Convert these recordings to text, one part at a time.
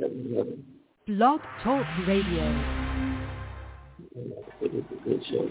Blog Talk Radio. It is a good show.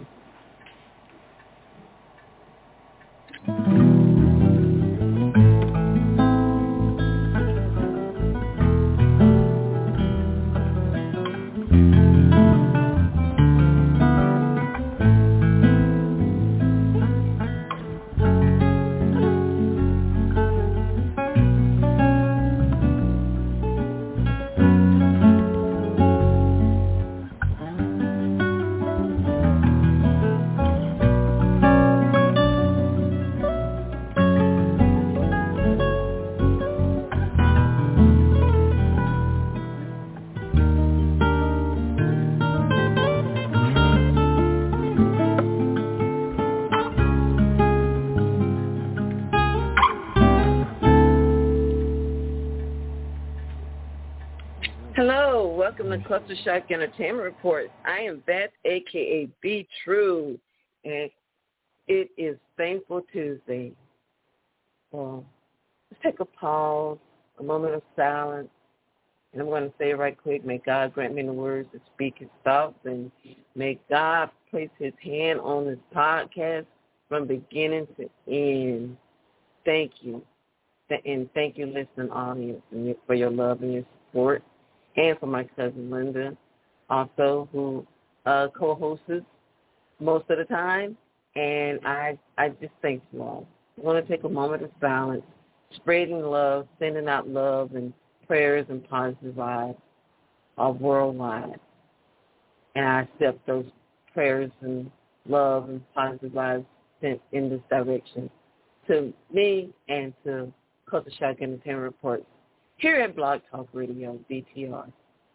Welcome to Cluster Shock Entertainment Report. I am Beth, a.k.a. Be True, and it is Thankful Tuesday. Well, let's take a pause, a moment of silence, and I'm going to say right quick, may God grant me the words to speak his thoughts, and may God place his hand on this podcast from beginning to end. Thank you. And thank you, listening audience, for your love and your support. And for my cousin Linda, also, who co-hosts most of the time. And I just thank you all. I want to take a moment of silence, spreading love, sending out love and prayers and positive vibes worldwide. And I accept those prayers and love and positive vibes sent in this direction to me and to Culture Shock Entertainment Report here at Blog Talk Radio, BTR.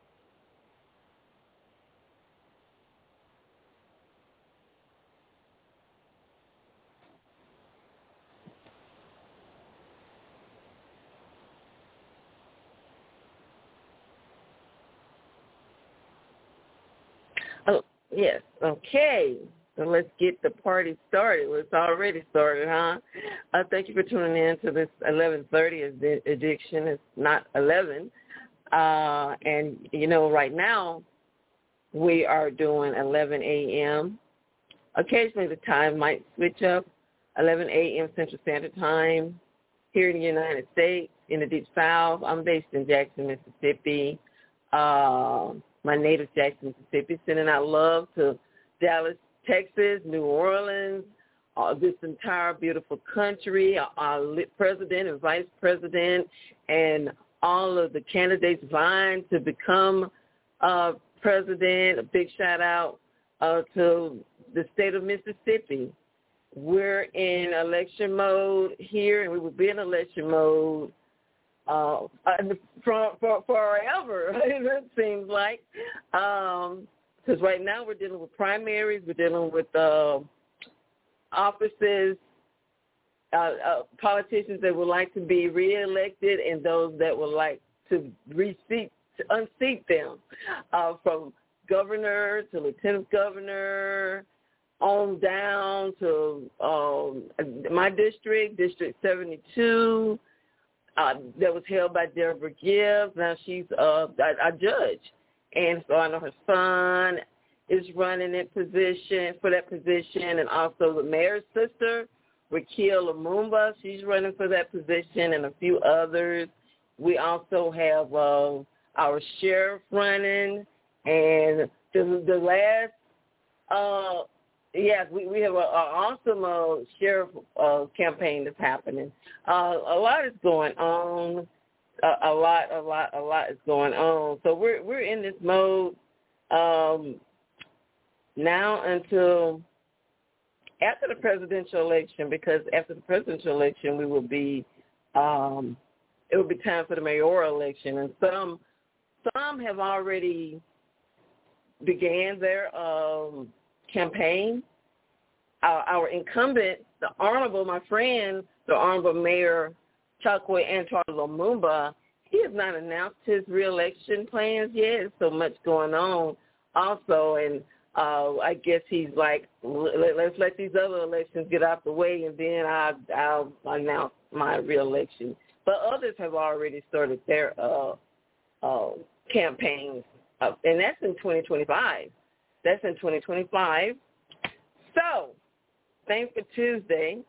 Oh, yes, okay. So let's get the party started. Well, it's already started, huh? Thank you for tuning in to this 11:30 edition. It's not 11. And, you know, right now we are doing 11 a.m. Occasionally the time might switch up, 11 a.m. Central Standard Time here in the United States, in the Deep South. I'm based in Jackson, Mississippi, my native Jackson, Mississippi, sending out love to Dallas, Texas, New Orleans, this entire beautiful country, our president and vice president, and all of the candidates vying to become president. A big shout out to the state of Mississippi. We're in election mode here, and we will be in election mode forever, it seems like. Because right now we're dealing with primaries, we're dealing with offices, politicians that would like to be reelected, and those that would like to unseat them, from governor to lieutenant governor, on down to my district, District 72, that was held by Deborah Gibbs. Now she's a judge. And so I know her son is running for that position, and also the mayor's sister, Raquel Lumumba, she's running for that position, and a few others. We also have our sheriff running, and the last, we have an awesome sheriff campaign that's happening. A lot is going on. A lot is going on. So we're in this mode now until after the presidential election, because after the presidential election we will be it will be time for the mayoral election, and some have already began their campaign. Our incumbent, the Honorable Mayor Chokwe Antoine Lumumba, he has not announced his reelection plans yet. There's so much going on also, and I guess he's like, let's let these other elections get out the way, and then I'll announce my reelection. But others have already started their campaigns, and that's in 2025. That's in 2025. So, Thankful Tuesday.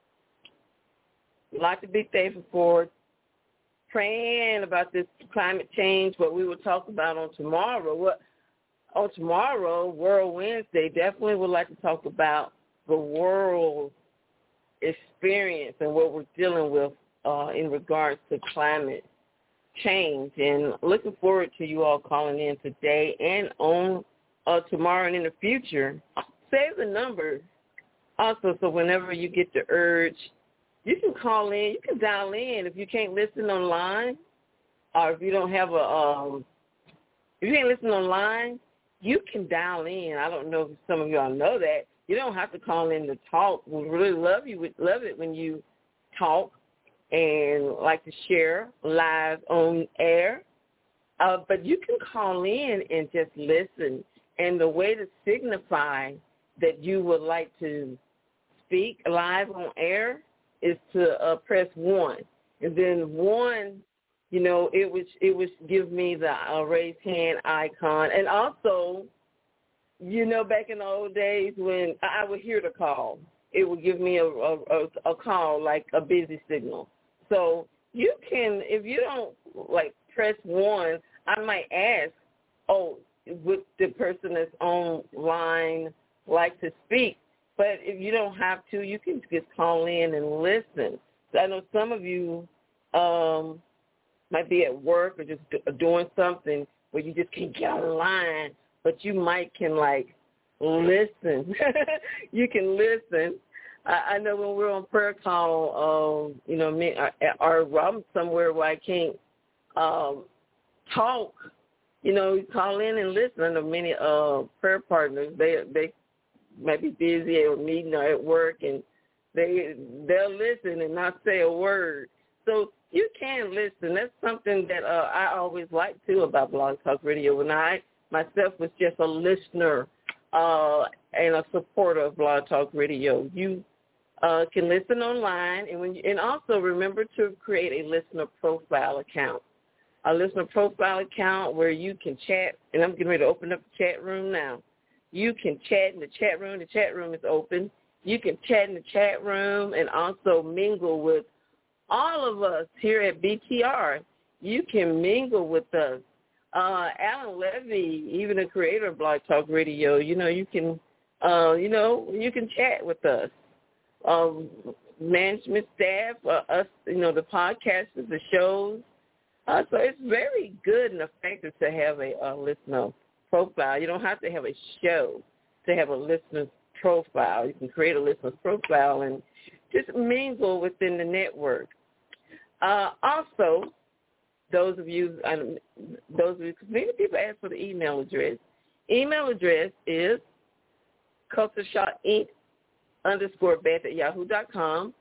A lot to be thankful for. Praying about this climate change, what we will talk about on tomorrow. On tomorrow, World Wednesday, definitely would like to talk about the world experience and what we're dealing with in regards to climate change. And looking forward to you all calling in today and on tomorrow and in the future. Save the number also, so whenever you get the urge, you can call in. You can dial in if you can't listen online, or if you don't have if you can't listen online, you can dial in. I don't know if some of y'all know that. You don't have to call in to talk. We really love you. We'd love it when you talk and like to share live on air. But you can call in and just listen. And the way to signify that you would like to speak live on air is to press 1. And then 1, it would give me the raised hand icon. And also, back in the old days when I would hear the call, it would give me a call, like a busy signal. So you can, if you don't, press 1, I might ask, would the person that's online like to speak? But if you don't have to, you can just call in and listen. So I know some of you might be at work or just doing something where you just can't get online, but you can listen. You can listen. I know when we're on prayer call, or I'm somewhere where I can't talk, call in and listen. I know many prayer partners, they might be busy or meeting or at work, and they'll listen and not say a word. So you can listen. That's something that I always liked, too, about Blog Talk Radio. When I myself was just a listener and a supporter of Blog Talk Radio. You can listen online, and also remember to create a listener profile account. A listener profile account where you can chat, and I'm getting ready to open up the chat room now. You can chat in the chat room. The chat room is open. You can chat in the chat room and also mingle with all of us here at BTR. You can mingle with us. Alan Levy, even the creator of Blog Talk Radio, you can chat with us. Management staff, us, the podcasters, the shows. So it's very good and effective to have a listener profile. You don't have to have a show to have a listener's profile. You can create a listener's profile and just mingle within the network. Also, those of you, because many people ask for the email address. Email address is cultureshock_Inc. _Beth@yahoo.com.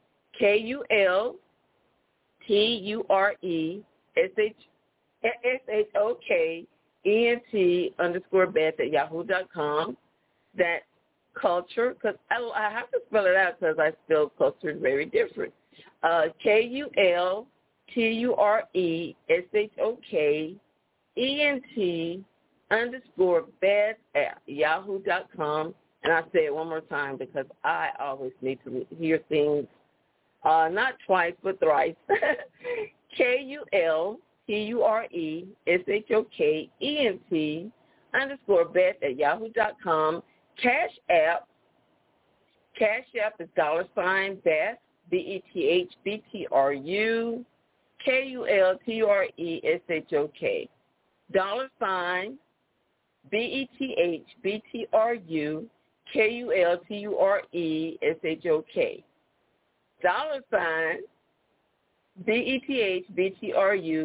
KULTURESHOKENT_Beth@yahoo.com. That culture, because I have to spell it out because I spell culture very different. KULTURESHOKENT_Beth@yahoo.com. And I say it one more time because I always need to hear things not twice but thrice. KULTURESHOKENT_Beth@yahoo.com. Cash App is $Beth, BETHBTRU, KULTURESHOK. $BETHBTRU, KULTURESHOK. $BETHBTRU,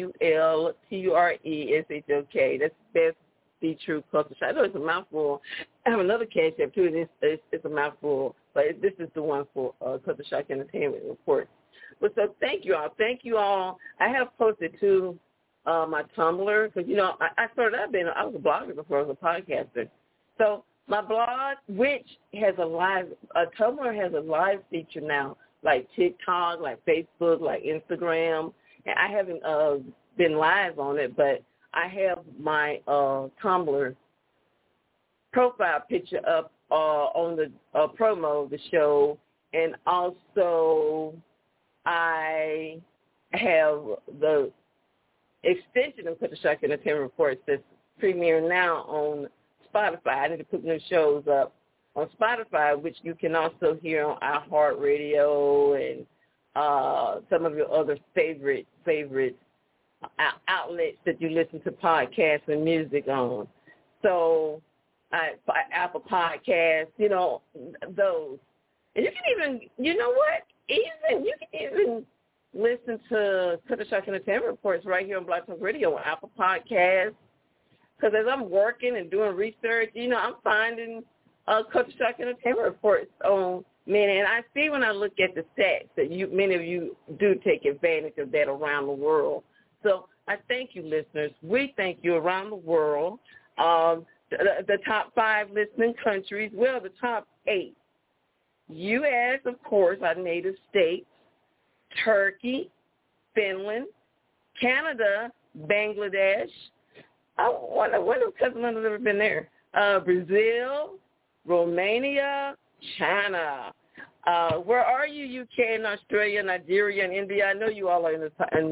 KULTURESHOK. That's Beth Be True Culture Shock. I know it's a mouthful. I have another cash app too. It's a mouthful, but this is the one for Culture Shock Entertainment Report. But so thank you all. Thank you all. I have posted to my Tumblr because I started out I was a blogger before I was a podcaster. So my blog, which has Tumblr has a live feature now, like TikTok, like Facebook, like Instagram. And I haven't been live on it, but I have my Tumblr profile picture up on the promo of the show, and also I have the extension of Culture Shock Entertainment Reports that's premiering now on Spotify. I need to put new shows up on Spotify, which you can also hear on iHeartRadio and some of your other favorite outlets that you listen to podcasts and music on. So Apple Podcasts, those. And you can even, you know what? You can even listen to Culture Shock Entertainment Reports right here on Blog Talk Radio on Apple Podcasts. Because as I'm working and doing research, I'm finding Culture Shock Entertainment Reports on many. And I see when I look at the stats that many of you do take advantage of that around the world. So I thank you, listeners. We thank you around the world. The top 5 listening countries, well, the top 8. U.S., of course, our native states, Turkey, Finland, Canada, Bangladesh. I wonder if Cousin Linda's ever been there. Brazil, Romania, China. Where are you? UK and Australia, Nigeria, and India. I know you all are in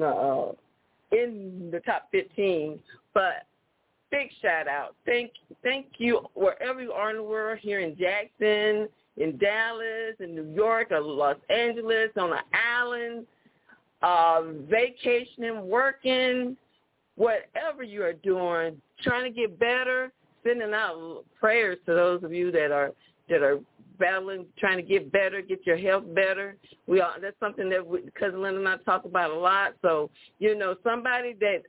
the top 15, but big shout out. Thank you wherever you are in the world, here in Jackson, in Dallas, in New York, or Los Angeles, on the island, vacationing, working, whatever you are doing, trying to get better, sending out prayers to those of you that are battling, trying to get better, get your health better. That's something that Cousin Linda and I talk about a lot. So, somebody that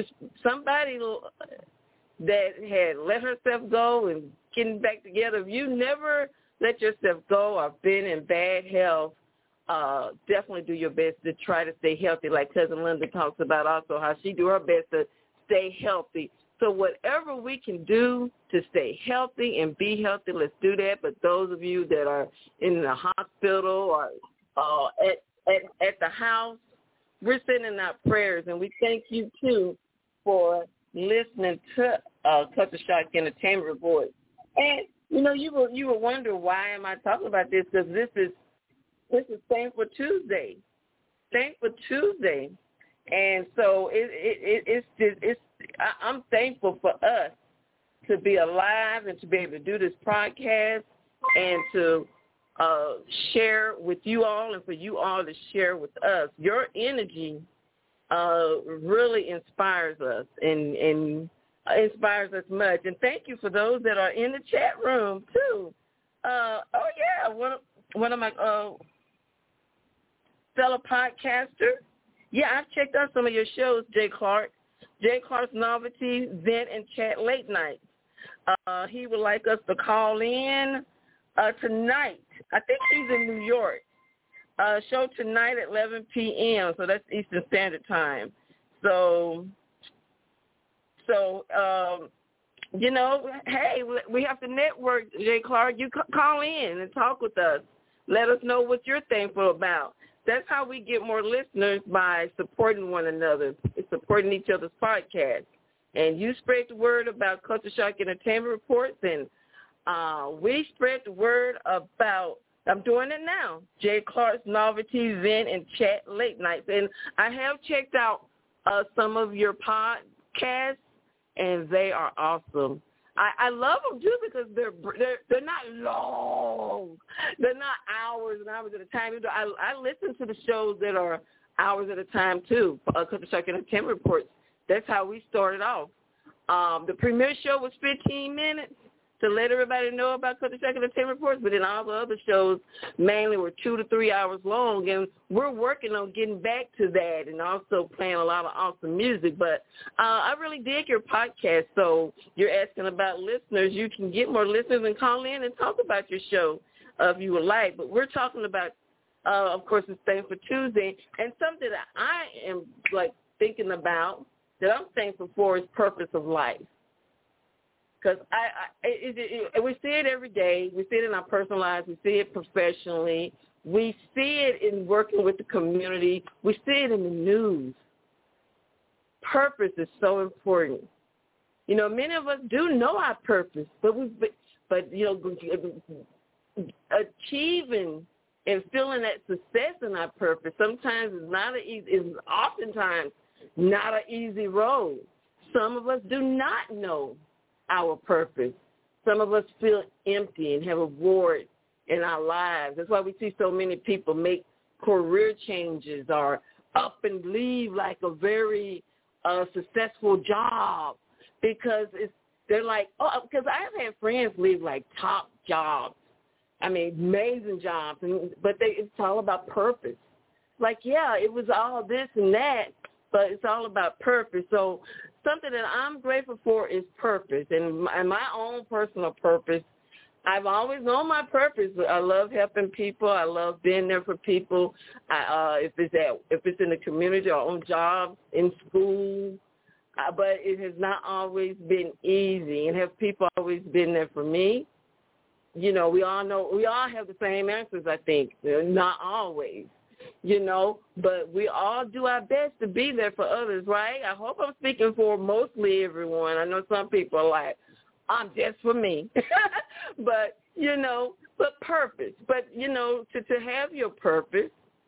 had let herself go and getting back together, if you never let yourself go or been in bad health, definitely do your best to try to stay healthy, like Cousin Linda talks about also, how she do her best to stay healthy. So whatever we can do to stay healthy and be healthy, let's do that. But those of you that are in the hospital or at the house, we're sending out prayers, and we thank you, too, for listening to Culture Shock Entertainment Report. And, you were wondering, why am I talking about this? Because this is Thankful Tuesday. Thankful Tuesday. And so I'm thankful for us to be alive and to be able to do this podcast and to share with you all and for you all to share with us. Your energy really inspires us and inspires us much. And thank you for those that are in the chat room, too. One of my fellow podcasters. Yeah, I've checked out some of your shows, Jay Clark. Jay Clark's Novelty, Vent, and Chat Late Night. He would like us to call in tonight. I think he's in New York. Show tonight at 11 p.m., so that's Eastern Standard Time. So hey, we have to network, Jay Clark. You call in and talk with us. Let us know what you're thankful about. That's how we get more listeners, by supporting one another, supporting each other's podcasts. And you spread the word about Culture Shock Entertainment Reports, and we spread the word about, I'm doing it now, Jay Clark's Novelty, Vent, and Chat Late Nights. And I have checked out some of your podcasts, and they are awesome. I love them, too, because they're not long. They're not hours and hours at a time. I listen to the shows that are hours at a time, too, Culture Shock Entertainment Reports. That's how we started off. The premiere show was 15 minutes to let everybody know about Culture Shock Entertainment Reports, but then all the other shows mainly were 2 to 3 hours long, and we're working on getting back to that and also playing a lot of awesome music. But I really dig your podcast, so you're asking about listeners. You can get more listeners and call in and talk about your show if you would like. But we're talking about, of course, it's Thankful Tuesday, and something that I am, thinking about that I'm thankful for is purpose of life. Because we see it every day. We see it in our personal lives. We see it professionally. We see it in working with the community. We see it in the news. purpose is so important. You know, many of us do know our purpose, but you know, achieving and feeling that success in our purpose sometimes is oftentimes not an easy road. Some of us do not know our purpose. Some of us feel empty and have a void in our lives. That's why we see so many people make career changes or up and leave like a very successful job because they're like, because I've had friends leave like top jobs. I mean, amazing jobs, but it's all about purpose. Like, yeah, it was all this and that, but it's all about purpose. So something that I'm grateful for is purpose, and my own personal purpose. I've always known my purpose. I love helping people. I love being there for people. If it's in the community or on jobs, in school, but it has not always been easy. And have people always been there for me? You know, we all have the same answers, I think. Not always, you know, but we all do our best to be there for others, right? I hope I'm speaking for mostly everyone. I know some people are like, I'm just for me. But, you know, but purpose. But, you know, to have your purpose,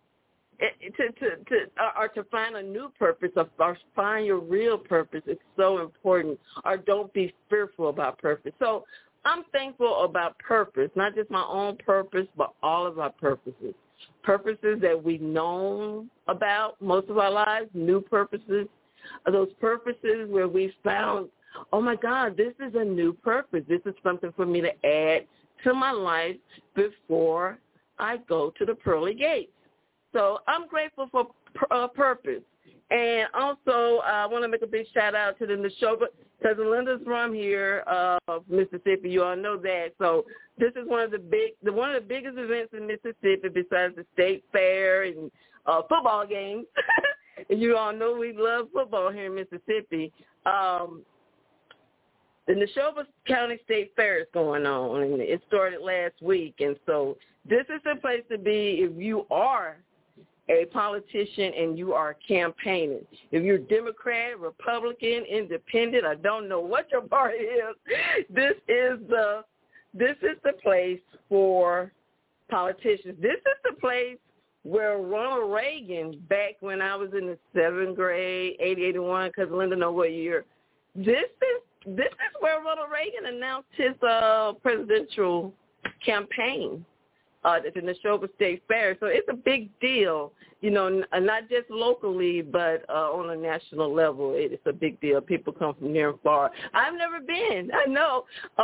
to find a new purpose or find your real purpose is so important. Or don't be fearful about purpose. So I'm thankful about purpose, not just my own purpose, but all of our purposes. Purposes that we've known about most of our lives, new purposes, those purposes where we found, oh, my God, this is a new purpose. This is something for me to add to my life before I go to the pearly gates. So I'm grateful for purpose. And also, I want to make a big shout-out to the Neshoba. Cousin Linda's from here, Mississippi. You all know that. So this is one of the biggest events in Mississippi besides the state fair and football games. And you all know we love football here in Mississippi. The Neshoba County State Fair is going on, and it started last week. And so this is the place to be if you are a politician and you are campaigning. If you're Democrat, Republican, Independent, I don't know what your party is, this is the place for politicians. This is the place where Ronald Reagan, back when I was in the 7th grade, 80-81, because Linda know what year, this is where Ronald Reagan announced his presidential campaign. At the Neshoba State Fair. So it's a big deal, you know, not just locally, but on a national level. It's a big deal. People come from near and far. I've never been. I know.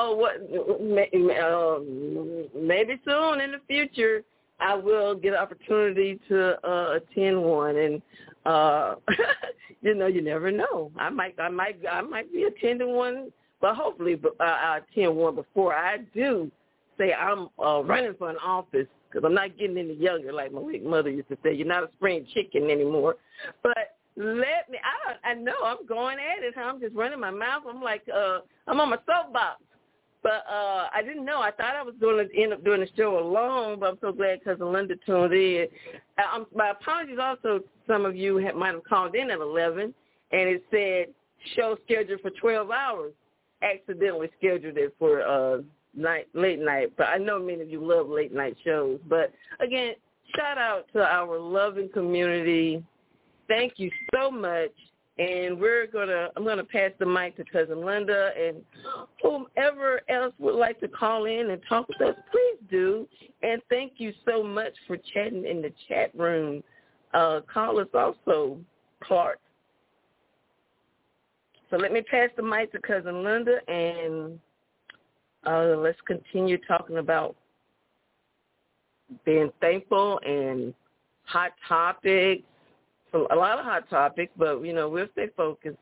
Maybe soon in the future I will get an opportunity to attend one. And, you know, you never know. I might be attending one, but hopefully I'll attend one before I do say I'm running for an office, because I'm not getting any younger, like my late mother used to say. You're not a spring chicken anymore. But I know I'm going at it. I'm just running my mouth. I'm like, I'm on my soapbox. But I didn't know. I thought I was going to end up doing the show alone, but I'm so glad Cousin Linda tuned in. My apologies also, some of you might have called in at 11, and it said show scheduled for 12 hours. Accidentally scheduled it for late night, but I know many of you love late night shows. But again, shout out to our loving community. Thank you so much. And I'm gonna pass the mic to Cousin Linda, and whomever else would like to call in and talk with us, please do. And thank you so much for chatting in the chat room. Call us also, Clark. So let me pass the mic to Cousin Linda, and let's continue talking about being thankful and hot topics. So a lot of hot topics, but, you know, we'll stay focused.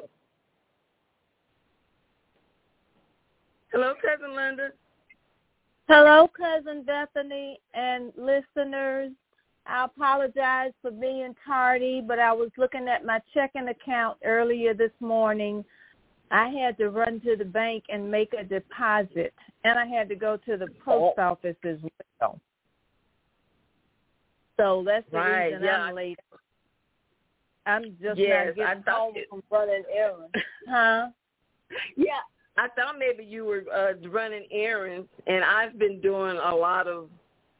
Hello, Cousin Linda. Hello, Cousin Bethany and listeners. I apologize for being tardy, but I was looking at my checking account earlier this morning. I had to run to the bank and make a deposit, and I had to go to the post office as well. So that's the reason I'm late. I'm just yes, not getting home from running errands. Huh? Yeah, I thought maybe you were running errands, and I've been doing a lot of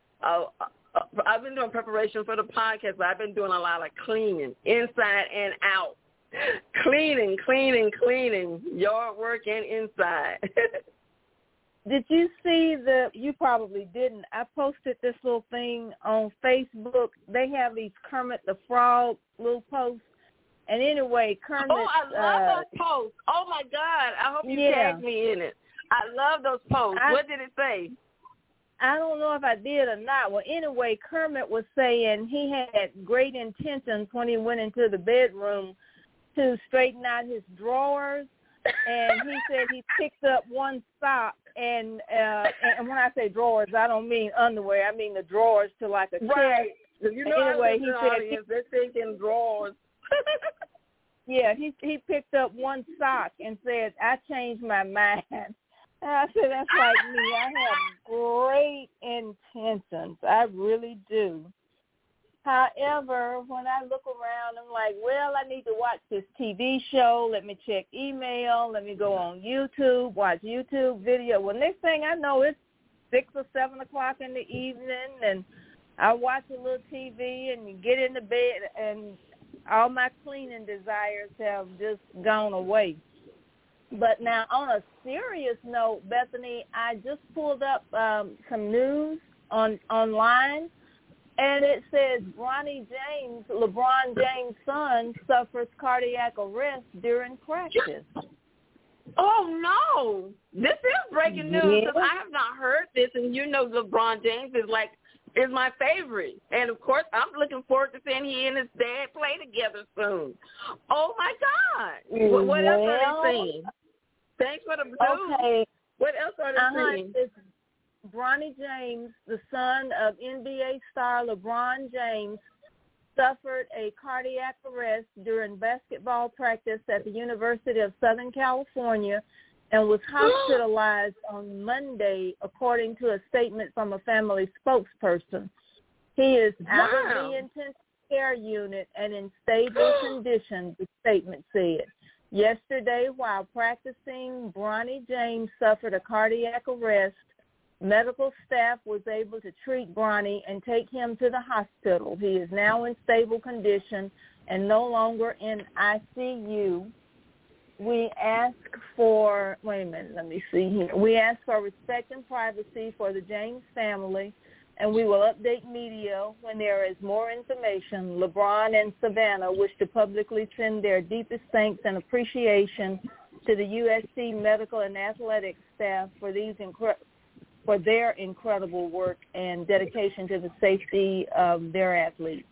I've been doing preparation for the podcast, but I've been doing a lot of cleaning, inside and out. Cleaning, yard work and inside. Did you see you probably didn't. I posted this little thing on Facebook. They have these Kermit the Frog little posts. And anyway, Kermit. Oh, I love those posts. Oh, my God. I hope you tagged me in it. I love those posts. What did it say? I don't know if I did or not. Well, anyway, Kermit was saying he had great intentions when he went into the bedroom to straighten out his drawers. And he said he picked up one sock, and when I say drawers, I don't mean underwear. I mean the drawers to like a right. chair. You know, anyway, he said they're thinking drawers. Yeah, he picked up one sock and said, "I changed my mind." And I said, "That's like me. I have great intentions. I really do." However, when I look around, I'm like, well, I need to watch this TV show. Let me check email. Let me go on YouTube, watch YouTube video. Well, next thing I know, it's 6 or 7 o'clock in the evening, and I watch a little TV and get into bed, and all my cleaning desires have just gone away. But now, on a serious note, Bethany, I just pulled up some news online. And it says LeBron James' son, suffers cardiac arrest during practice. Oh, no. This is breaking news because I have not heard this. And you know LeBron James is my favorite. And, of course, I'm looking forward to seeing he and his dad play together soon. Oh, my God. What else are they saying? Thanks for the news. Okay. What else are they saying? Bronny James, the son of NBA star LeBron James, suffered a cardiac arrest during basketball practice at the University of Southern California and was hospitalized on Monday, according to a statement from a family spokesperson. He is out of the intensive care unit and in stable condition, the statement said. Yesterday, while practicing, Bronny James suffered a cardiac arrest. Medical staff was able to treat Bronny and take him to the hospital. He is now in stable condition and no longer in ICU. We ask for, We ask for respect and privacy for the James family, and we will update media when there is more information. LeBron and Savannah wish to publicly send their deepest thanks and appreciation to the USC medical and athletic staff for their incredible work and dedication to the safety of their athletes.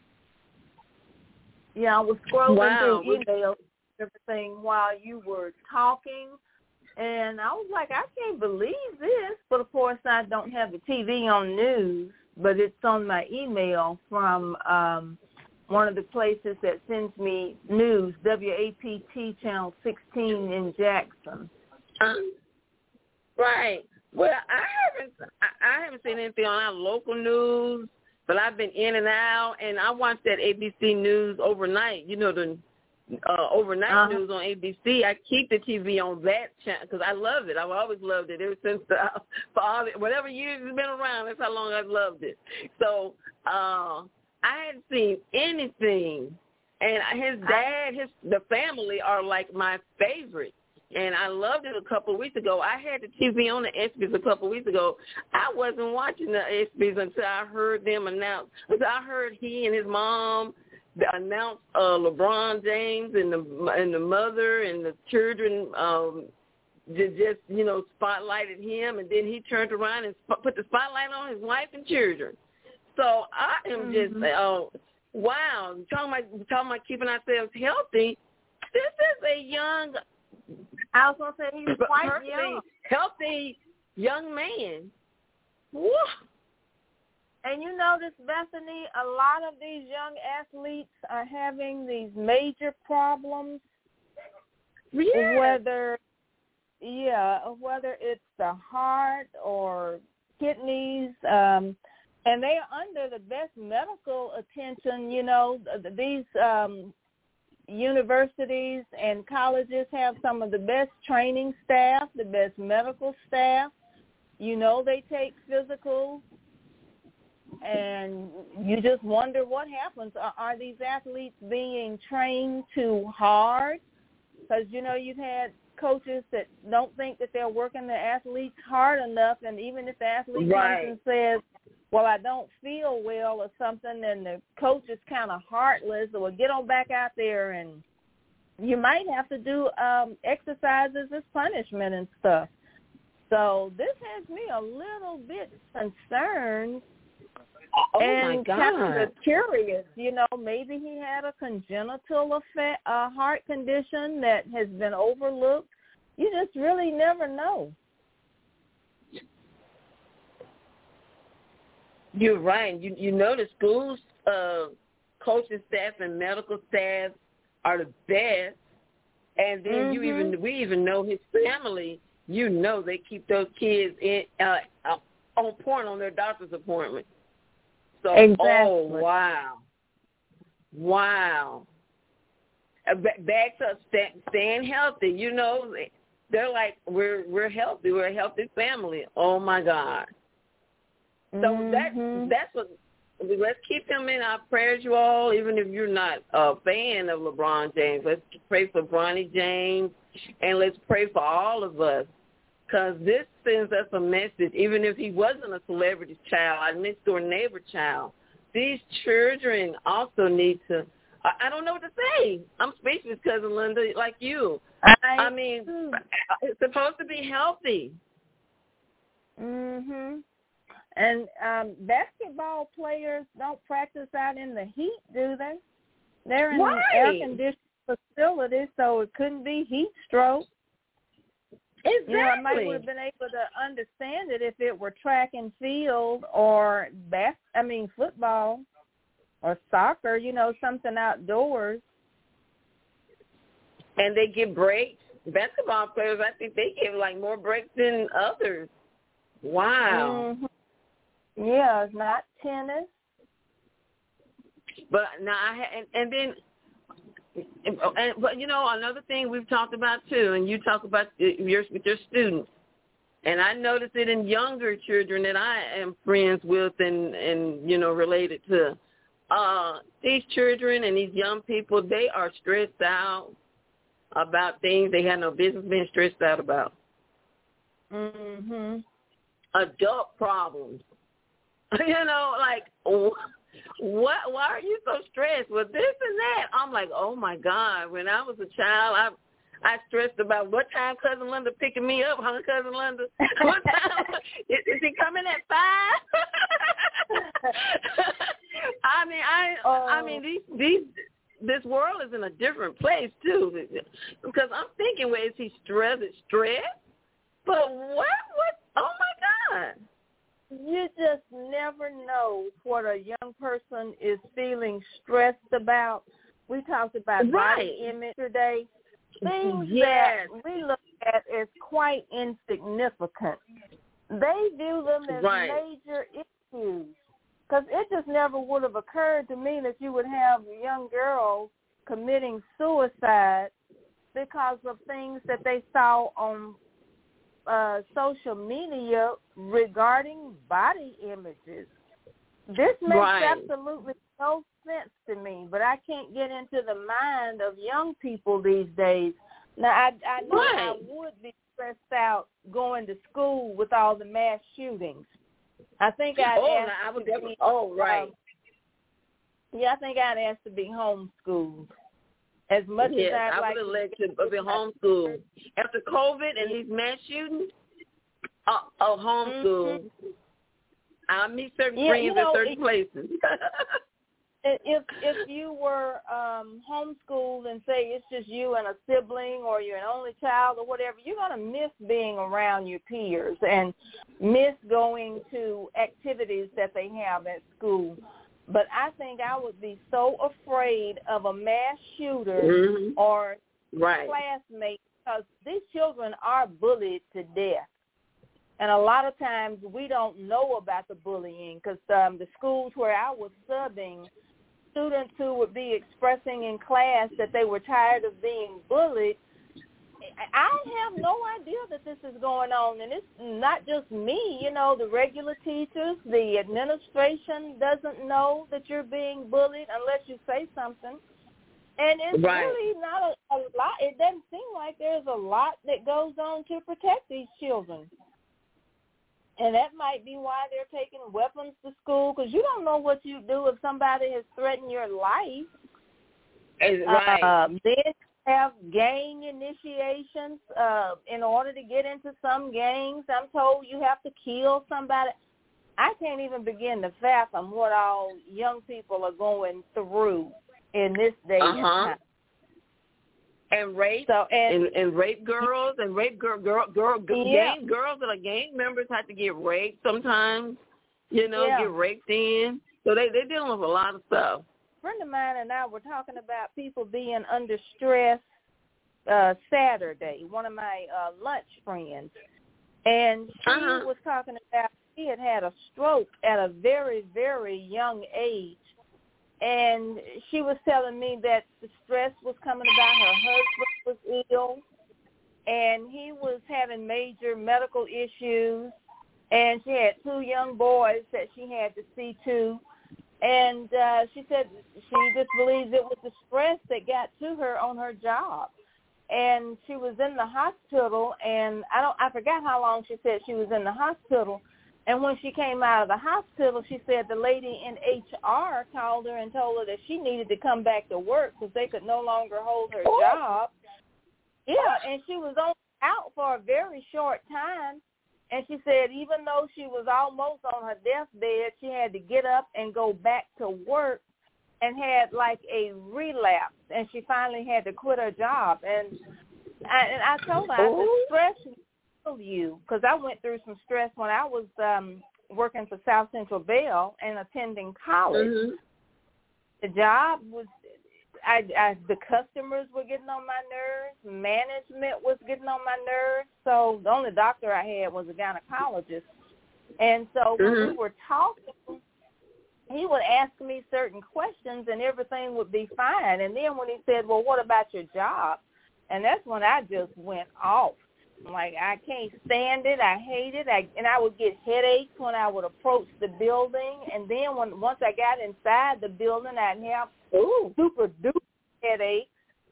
Yeah, I was scrolling through emails and everything while you were talking, and I was like, I can't believe this. But, of course, I don't have the TV on news, but it's on my email from one of the places that sends me news, WAPT Channel 16 in Jackson. Right. Well, I haven't seen anything on our local news, but I've been in and out, and I watched that ABC News overnight. You know, the overnight news on ABC. I keep the TV on that channel because I love it. I've always loved it ever since whatever years it's been around. That's how long I've loved it. So I hadn't seen anything, and his dad, the family are like my favorite. And I loved it a couple of weeks ago. I had the TV on the ESPYs a couple of weeks ago. I wasn't watching the ESPYs until I heard them announce. Until I heard he and his mom announce LeBron James and the mother and the children just spotlighted him, and then he turned around and put the spotlight on his wife and children. So I am just wow. Talking about keeping ourselves healthy. This is a young. I was going to say he's quite young. Healthy young man. Woo. And you notice, Bethany, a lot of these young athletes are having these major problems. Yeah. Whether it's the heart or kidneys, and they are under the best medical attention. You know, these universities and colleges have some of the best training staff, the best medical staff. You know, they take physicals, and you just wonder what happens. Are these athletes being trained too hard? Because, you know, you've had coaches that don't think that they're working the athletes hard enough, and even if the athlete comes and says, well, I don't feel well or something, and the coach is kind of heartless, or get on back out there, and you might have to do exercises as punishment and stuff. So this has me a little bit concerned and kind of curious. You know, maybe he had a congenital heart condition that has been overlooked. You just really never know. You're right. You know the schools, coaching staff and medical staff are the best, and then we even know his family. You know they keep those kids on point on their doctor's appointment. So, oh wow. Back to staying healthy. You know, they're like we're healthy. We're a healthy family. Oh my God. So that's what. Let's keep him in our prayers, you all. Even if you're not a fan of LeBron James, let's pray for Bronny James, and let's pray for all of us, because this sends us a message. Even if he wasn't a celebrity child, a next-door neighbor child, these children also need to. I don't know what to say. I'm speechless, Cousin Linda, like you. I mean, it's supposed to be healthy. And basketball players don't practice out in the heat, do they? They're in an air-conditioned facility, so it couldn't be heat stroke. Exactly. You know, I might would have been able to understand it if it were track and field or football or soccer, you know, something outdoors. And they get breaks. Basketball players, I think they get like more breaks than others. Wow. Yeah, it's not tennis. But now but you know, another thing we've talked about too, and you talk about with your students, and I notice it in younger children that I am friends with and you know, related to. These children and these young people, they are stressed out about things they had no business being stressed out about. Adult problems. You know, like, what? Why are you so stressed with this and that? I'm like, oh my God. When I was a child, I stressed about what time Cousin Linda picking me up, huh, Cousin Linda? What time? Is he coming at 5? I mean, this world is in a different place too. Because I'm thinking, well, is he stressed? But what? Oh my God. You just never know what a young person is feeling stressed about. We talked about body image today. Things that we look at as quite insignificant. They view them as major issues. Because it just never would have occurred to me that you would have young girls committing suicide because of things that they saw on social media regarding body images. This makes absolutely no sense to me, but I can't get into the mind of young people these days. Now, I know I would be stressed out going to school with all the mass shootings. I think I'd ask to be, I think I'd ask to be homeschooled. As much as I'd like to be homeschooled. After COVID and these mass shootings, homeschool. I'll meet certain friends at certain places. If you were homeschooled and say it's just you and a sibling or you're an only child or whatever, you're going to miss being around your peers and miss going to activities that they have at school. But I think I would be so afraid of a mass shooter or classmate, because these children are bullied to death. And a lot of times we don't know about the bullying because the schools where I was subbing, students who would be expressing in class that they were tired of being bullied. I have no idea that this is going on, and it's not just me. You know, the regular teachers, the administration doesn't know that you're being bullied unless you say something. And it's really not a lot. It doesn't seem like there's a lot that goes on to protect these children. And that might be why they're taking weapons to school, because you don't know what you do if somebody has threatened your life. Then have gang initiations in order to get into some gangs. I'm told you have to kill somebody. I can't even begin to fathom what all young people are going through in this day and time. And rape, and rape girls, and rape gang girls that are gang members have to get raped sometimes, get raped in. So they're dealing with a lot of stuff. A friend of mine and I were talking about people being under stress Saturday, one of my lunch friends. And she was talking about she had a stroke at a very, very young age. And she was telling me that the stress was coming about. Her husband was ill, and he was having major medical issues, and she had 2 young boys that she had to see to. And she said she just believes it was the stress that got to her on her job. And she was in the hospital, and I forgot how long she said she was in the hospital. And when she came out of the hospital, she said the lady in HR called her and told her that she needed to come back to work because they could no longer hold her job. Yeah, and she was only out for a very short time. And she said even though she was almost on her deathbed, she had to get up and go back to work and had like a relapse. And she finally had to quit her job. And I told her, I said, stress you, because I went through some stress when I was working for South Central Bell and attending college. The job was, the customers were getting on my nerves. Management was getting on my nerves. So the only doctor I had was a gynecologist. And so when we were talking, he would ask me certain questions and everything would be fine. And then when he said, well, what about your job? And that's when I just went off. Like, I can't stand it. I hate it. And I would get headaches when I would approach the building. And then once I got inside the building, I'd have super-duper headaches.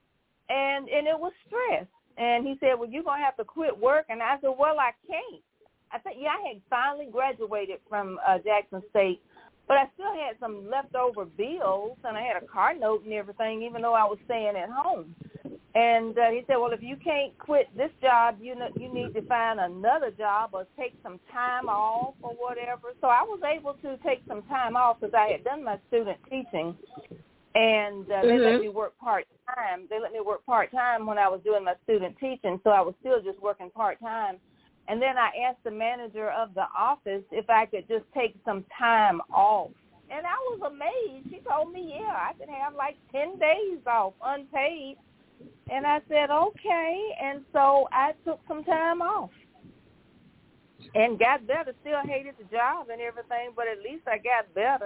And it was stress. And he said, well, you're going to have to quit work. And I said, well, I can't. I had finally graduated from Jackson State, but I still had some leftover bills, and I had a car note and everything, even though I was staying at home. And he said, well, if you can't quit this job, you need to find another job or take some time off or whatever. So I was able to take some time off because I had done my student teaching, and they let me work part-time. They let me work part-time when I was doing my student teaching, so I was still just working part-time. And then I asked the manager of the office if I could just take some time off. And I was amazed. She told me, yeah, I could have like 10 days off unpaid. And I said, okay. And so I took some time off and got better. Still hated the job and everything, but at least I got better.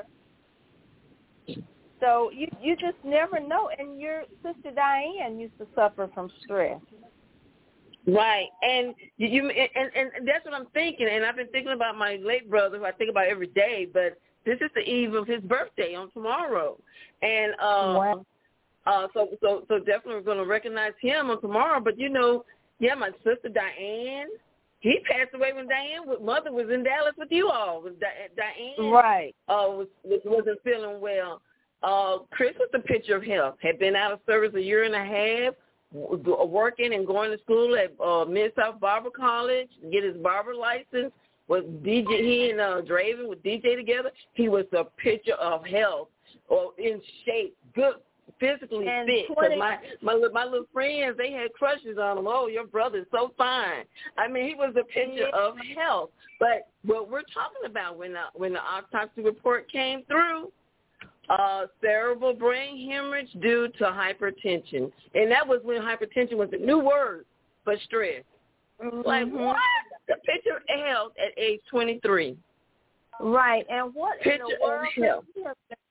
So you just never know. And your sister Diane used to suffer from stress. Right, and and that's what I'm thinking. And I've been thinking about my late brother, who I think about every day. But this is the eve of his birthday on tomorrow, and so definitely we're going to recognize him on tomorrow. But my sister Diane, he passed away when Diane's mother was in Dallas with you all. Diane, right, wasn't feeling well. Chris was the picture of health. Had been out of service a year and a half. Working and going to school at Mid-South Barber College, get his barber license. With DJ, he and Draven would DJ together. He was a picture of health, or in shape, good, physically fit. Because my little friends, they had crushes on him. Oh, your brother's so fine. I mean, he was a picture of health. But what we're talking about when the autopsy report came through, cerebral brain hemorrhage due to hypertension. And that was when hypertension was a new word for stress. Like, what? The picture of health at age 23. Right. And what picture in the world? Of health.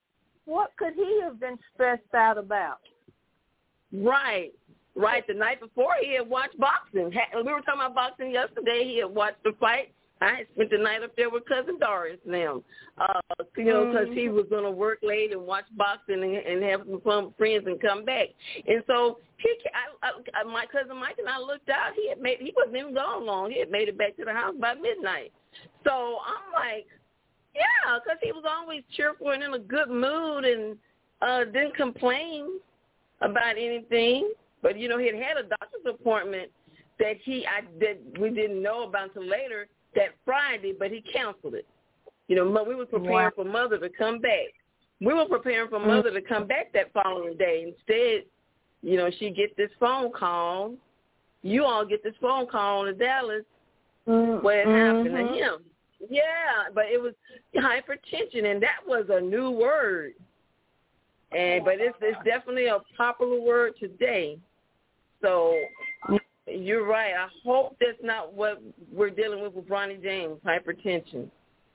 what could he have been stressed out about? Right. The night before, he had watched boxing. We were talking about boxing yesterday. He had watched the fight. I had spent the night up there with Cousin Doris and them, because he was going to work late and watch boxing and have some fun with friends and come back. And so my cousin Mike and I looked out. He wasn't even gone long. He had made it back to the house by midnight. So I'm like, yeah, because he was always cheerful and in a good mood and didn't complain about anything. But, he had a doctor's appointment that we didn't know about until later that Friday, but he canceled it. We were preparing for Mother to come back. We were preparing for Mother to come back that following day. Instead, she get this phone call. You all get this phone call in Dallas where it happened to him. Yeah, but it was hypertension, and that was a new word. But it's definitely a popular word today. So you're right. I hope that's not what we're dealing with Ronnie James, hypertension.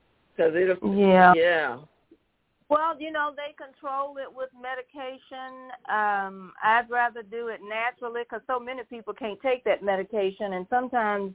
Yeah. Well, they control it with medication. I'd rather do it naturally because so many people can't take that medication, and sometimes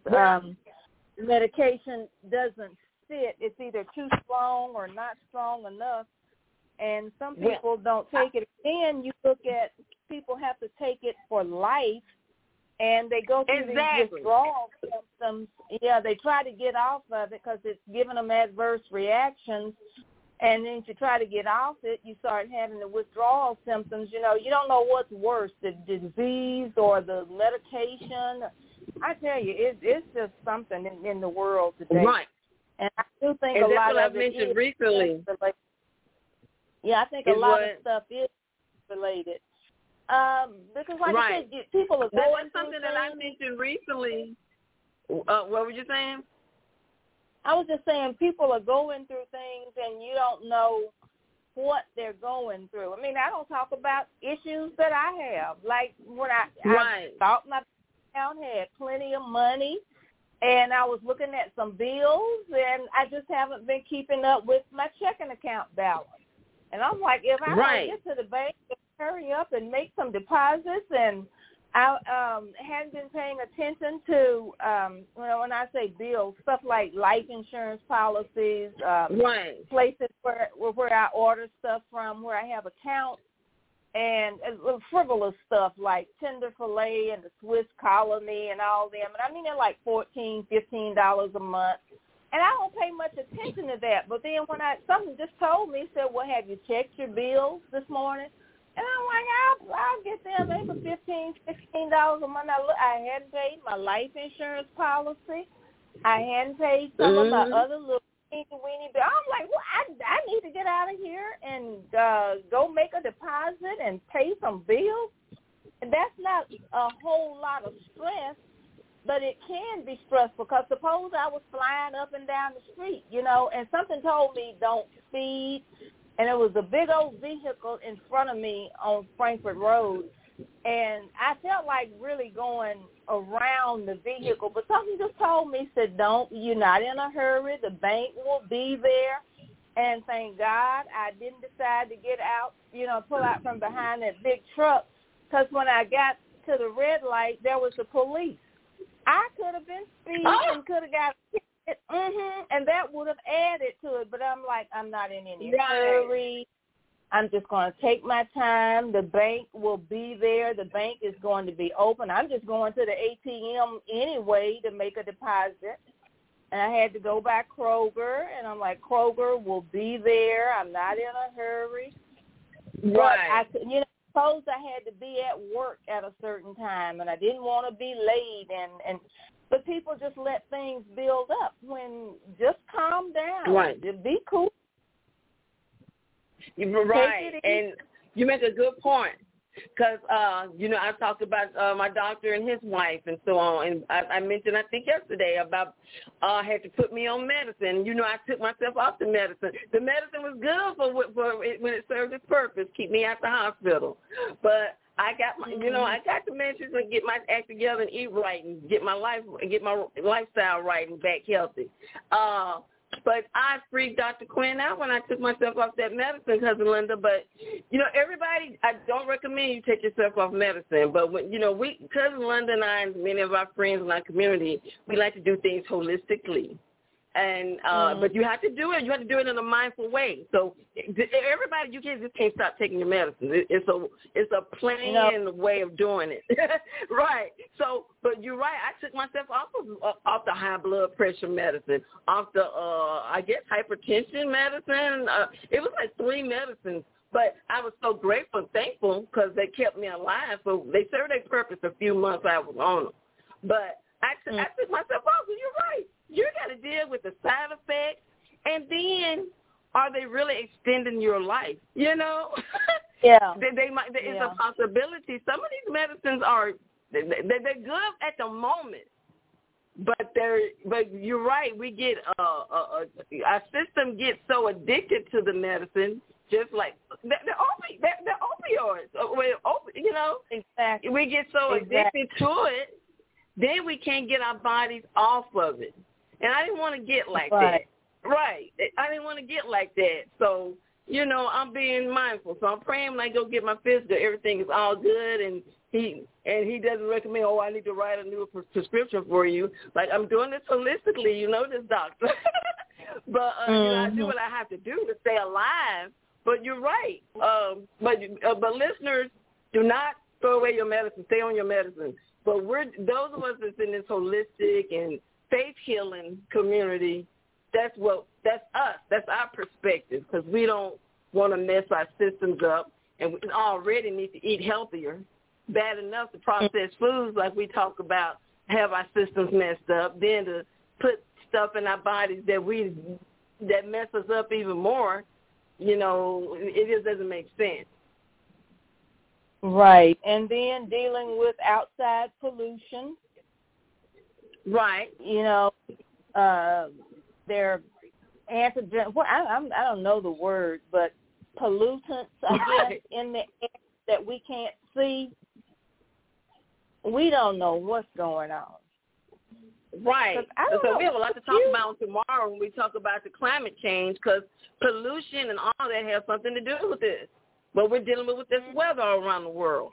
medication doesn't fit. It's either too strong or not strong enough, and some people don't take it. And you look at people have to take it for life, and they go through these withdrawal symptoms. Yeah, they try to get off of it because it's giving them adverse reactions. And then to try to get off it, you start having the withdrawal symptoms. You don't know what's worse, the disease or the medication. I tell you, it's just something in the world today. Right. And I do think a lot of it mentioned is recently. Yeah, I think a lot of stuff is related. Because like I said, people are going through things. Something that I mentioned recently. What were you saying? I was just saying people are going through things and you don't know what they're going through. I mean, I don't talk about issues that I have. Like when I thought my account had plenty of money and I was looking at some bills and I just haven't been keeping up with my checking account balance. And I'm like, if I don't get to the bank and hurry up and make some deposits, and I hadn't been paying attention to, when I say bills, stuff like life insurance policies, places where I order stuff from, where I have accounts, and frivolous stuff like Tender Filet and the Swiss Colony and all them. And I mean, they're like $14, $15 a month. And I don't pay much attention to that. But then when something just told me, said, well, have you checked your bills this morning? And I'm like, I'll get them maybe $15, $16 a month. I hadn't paid my life insurance policy. I hadn't paid some of my other little weeny bills. I'm like, well, I need to get out of here and go make a deposit and pay some bills. And that's not a whole lot of stress, but it can be stressful because suppose I was flying up and down the street, and something told me don't speed. And it was a big old vehicle in front of me on Frankfurt Road. And I felt like really going around the vehicle. But something just told me, said, you're not in a hurry. The bank will be there. And thank God I didn't decide to get out, pull out from behind that big truck. Because when I got to the red light, there was the police. I could have been speeding and could have got and that would have added to it, but I'm like, I'm not in any hurry. I'm just going to take my time. The bank will be there. The bank is going to be open. I'm just going to the ATM anyway to make a deposit. And I had to go by Kroger, and I'm like, Kroger will be there. I'm not in a hurry. Right. But suppose I had to be at work at a certain time, and I didn't want to be late, but people just let things build up. Just calm down. Right. Be cool. Right. And you make a good point. Because, I talked about my doctor and his wife and so on. And I mentioned, I think yesterday, about had to put me on medicine. I took myself off the medicine. The medicine was good for when it served its purpose, keep me out the hospital. But I got my, I got the medicine and get my act together and eat right and get my lifestyle right and back healthy. But I freaked Dr. Quinn out when I took myself off that medicine, Cousin Linda. But, everybody, I don't recommend you take yourself off medicine. But, when Cousin Linda and I and many of our friends in our community, we like to do things holistically. And but you have to do it. You have to do it in a mindful way. So everybody, you just can't stop taking your medicine. It's a planned way of doing it, right? So, but you're right. I took myself off the high blood pressure medicine, off the I guess hypertension medicine. It was like 3 medicines. But I was so grateful and thankful because they kept me alive. So they served their purpose a few months I was on them. But I took myself off. So you're right. You got to deal with the side effects, and then are they really extending your life? Yeah. They might. It's a possibility. Some of these medicines are they're good at the moment, but you're right. We get our system gets so addicted to the medicine, just like the opioids. Exactly. We get so addicted to it, then we can't get our bodies off of it. And I didn't want to get like that. Right. I didn't want to get like that. So, I'm being mindful. So I'm praying when I go get my physical, everything is all good. And he doesn't recommend, I need to write a new prescription for you. Like, I'm doing this holistically, this doctor. But I do what I have to do to stay alive. But you're right. But listeners, do not throw away your medicine. Stay on your medicine. But those of us that's in this holistic and faith healing community, that's us. That's our perspective, because we don't want to mess our systems up, and we already need to eat healthier. Bad enough to processed foods, like we talk about, have our systems messed up. Then to put stuff in our bodies that mess us up even more, it just doesn't make sense. Right, and then dealing with outside pollution. Right. They're antigen. Well, I don't know the word, but pollutants, I guess, in the air that we can't see. We don't know what's going on. Right. So we have a lot to talk about tomorrow when we talk about the climate change, because pollution and all that has something to do with this. But we're dealing with this weather all around the world.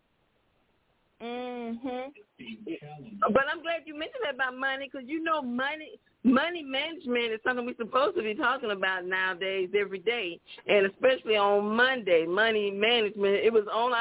But I'm glad you mentioned that about money, because money management is something we're supposed to be talking about nowadays every day, and especially on Monday. Money management. It was on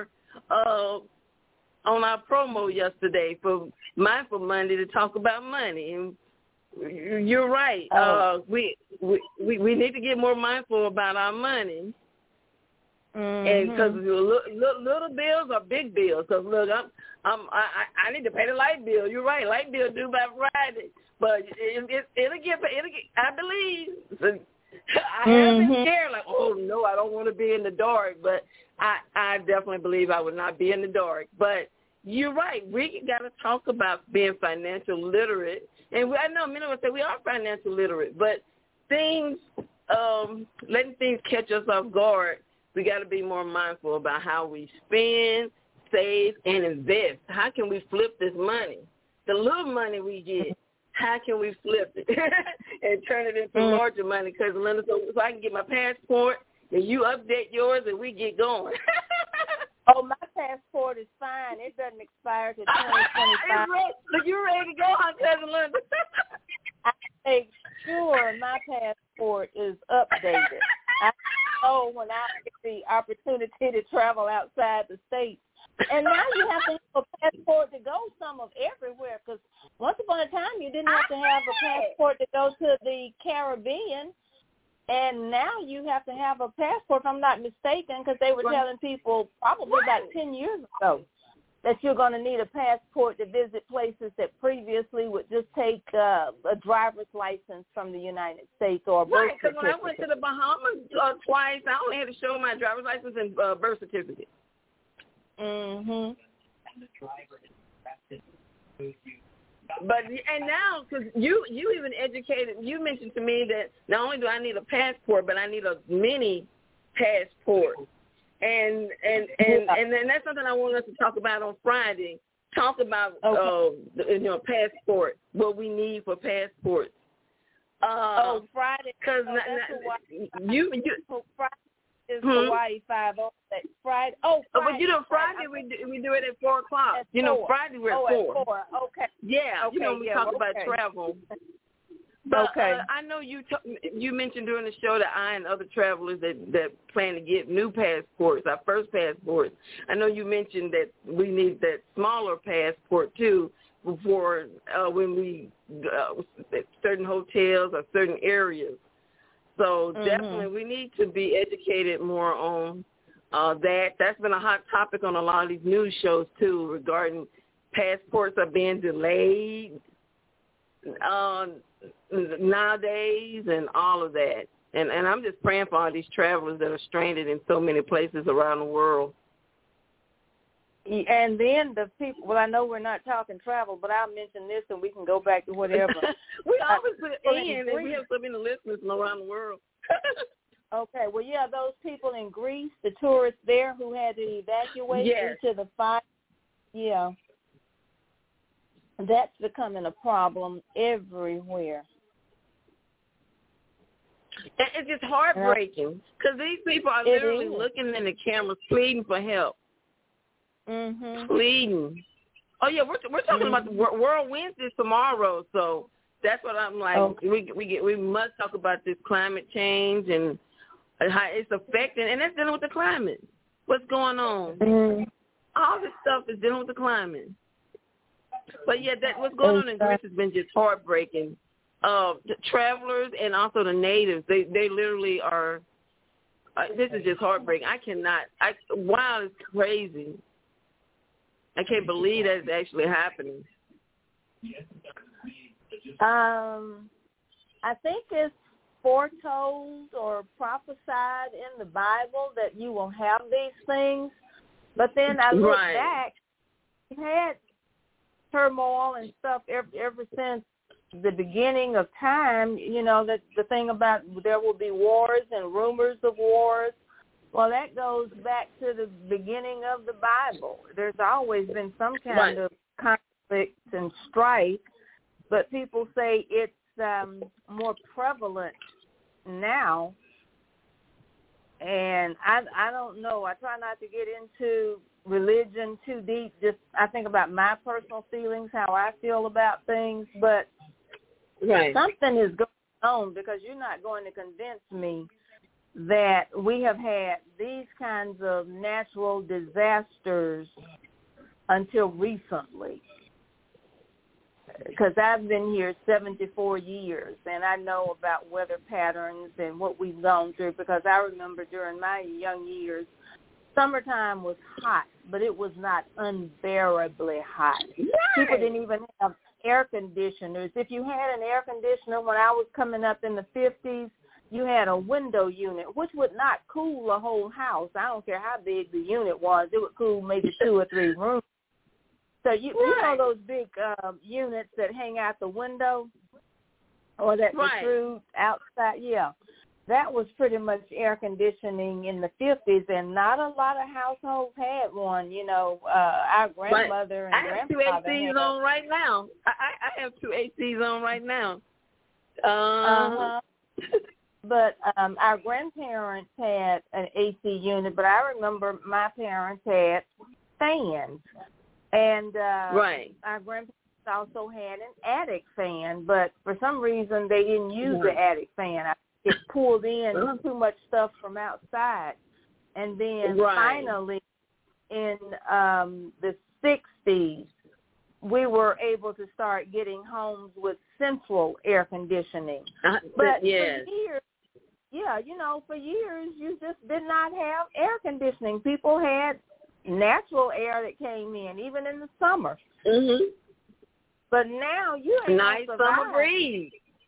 our promo yesterday for Mindful Monday to talk about money. And you're right. We need to get more mindful about our money. And because little bills are big bills. Because look, I need to pay the light bill. You're right, light bill due by Friday, but it'll get. I believe. I have been scared, like, oh no, I don't want to be in the dark. But I definitely believe I would not be in the dark. But you're right. We got to talk about being financial literate, and I know many of us say we are financial literate, but things, letting things catch us off guard. We got to be more mindful about how we spend, save, and invest. How can we flip this money? The little money we get, how can we flip it and turn it into larger money? Because, Linda, so I can get my passport and you update yours and we get going. Oh, my passport is fine. It doesn't expire till 2025. So you ready to go, huh, Cousin Linda? I make sure my passport is updated. I know when I get the opportunity to travel outside the state. And now you have to have a passport to go everywhere, because once upon a time you didn't have to have a passport to go to the Caribbean. And now you have to have a passport, if I'm not mistaken, because they were telling people probably about 10 years ago that you're going to need a passport to visit places that previously would just take a driver's license from the United States or a birth certificate. Right, because when I went to the Bahamas twice, I only had to show my driver's license and birth certificate. But and now, because you even educated, you mentioned to me that not only do I need a passport, but I need a mini passport, and then that's something I want us to talk about on Friday. Talk about passport, what we need for passports. Friday. Because you Friday is Hawaii 5 that Friday. Friday. But Friday we do it at 4 o'clock. At Friday we're at 4. At 4. Okay. Yeah. Okay, we talk about travel. But I know you mentioned during the show that I and other travelers that plan to get new passports, our first passports. I know you mentioned that we need that smaller passport too before when we at certain hotels or certain areas. So definitely we need to be educated more on that. That's been a hot topic on a lot of these news shows too, regarding passports are being delayed nowadays and all of that. And I'm just praying for all these travelers that are stranded in so many places around the world. And then the people, well, I know we're not talking travel, but I'll mention this and we can go back to whatever. We always put in, and we have so many listeners from around the world. Okay, well, yeah, those people in Greece, the tourists there who had to evacuate into the fire, that's becoming a problem everywhere. It's just heartbreaking because these people are literally looking in the cameras, pleading for help. Pleading. Oh yeah, we're talking about the World Wednesday tomorrow, so that's what I'm like. Okay. We must talk about this climate change and how it's affecting, and that's dealing with the climate. What's going on? All this stuff is dealing with the climate. But yeah, what's going on in Greece has been just heartbreaking. The travelers and also the natives, they literally are. This is just heartbreaking. Wow, it's crazy. I can't believe that's actually happening. I think it's foretold or prophesied in the Bible that you will have these things. But then I look back, we've had turmoil and stuff ever since the beginning of time. That the thing about there will be wars and rumors of wars. Well, that goes back to the beginning of the Bible. There's always been some kind of conflict and strife, but people say it's more prevalent now. And I don't know. I try not to get into religion too deep. Just I think about my personal feelings, how I feel about things, but something is going on because you're not going to convince me that we have had these kinds of natural disasters until recently. Because I've been here 74 years, and I know about weather patterns and what we've gone through, because I remember during my young years, summertime was hot, but it was not unbearably hot. People didn't even have air conditioners. If you had an air conditioner when I was coming up in the 50s, you had a window unit, which would not cool a whole house. I don't care how big the unit was. It would cool maybe 2 or 3 rooms. So you know those big units that hang out the window or that protrude outside? Yeah. That was pretty much air conditioning in the 50s, and not a lot of households had one. Our grandmother and grandfather I have 2 ACs on right now. I have 2 ACs on right now. But our grandparents had an AC unit, but I remember my parents had fans. And our grandparents also had an attic fan, but for some reason they didn't use the attic fan. It pulled in too much stuff from outside. And then finally in the 60s, we were able to start getting homes with central air conditioning. But for years, for years you just did not have air conditioning. People had natural air that came in, even in the summer. But now you ain't nice summer breeze.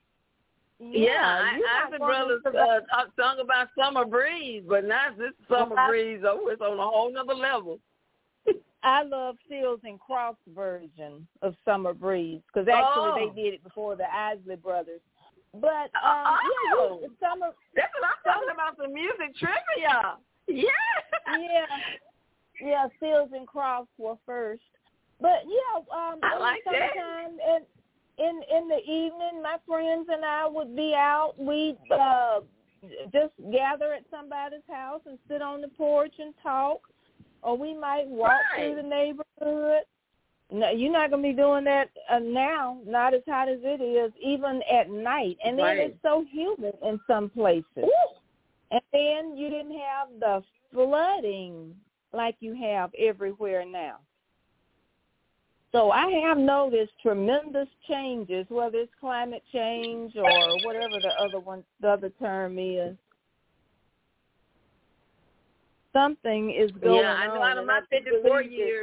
I the brothers sung about summer breeze, but now this summer breeze, it's on a whole nother level. I love Seals and Crofts' version of Summer Breeze, because actually they did it before the Isley Brothers. But summer. That's what I'm talking about. Some music trivia. Yeah, Seals and Crofts were first. But I like that. in the evening, my friends and I would be out. We'd just gather at somebody's house and sit on the porch and talk, or we might walk through the neighborhood. No, you're not going to be doing that now, not as hot as it is, even at night. And then it's so humid in some places. Ooh. And then you didn't have the flooding like you have everywhere now. So I have noticed tremendous changes, whether it's climate change or whatever the other term is. Something is going on. Yeah, I know out of my 54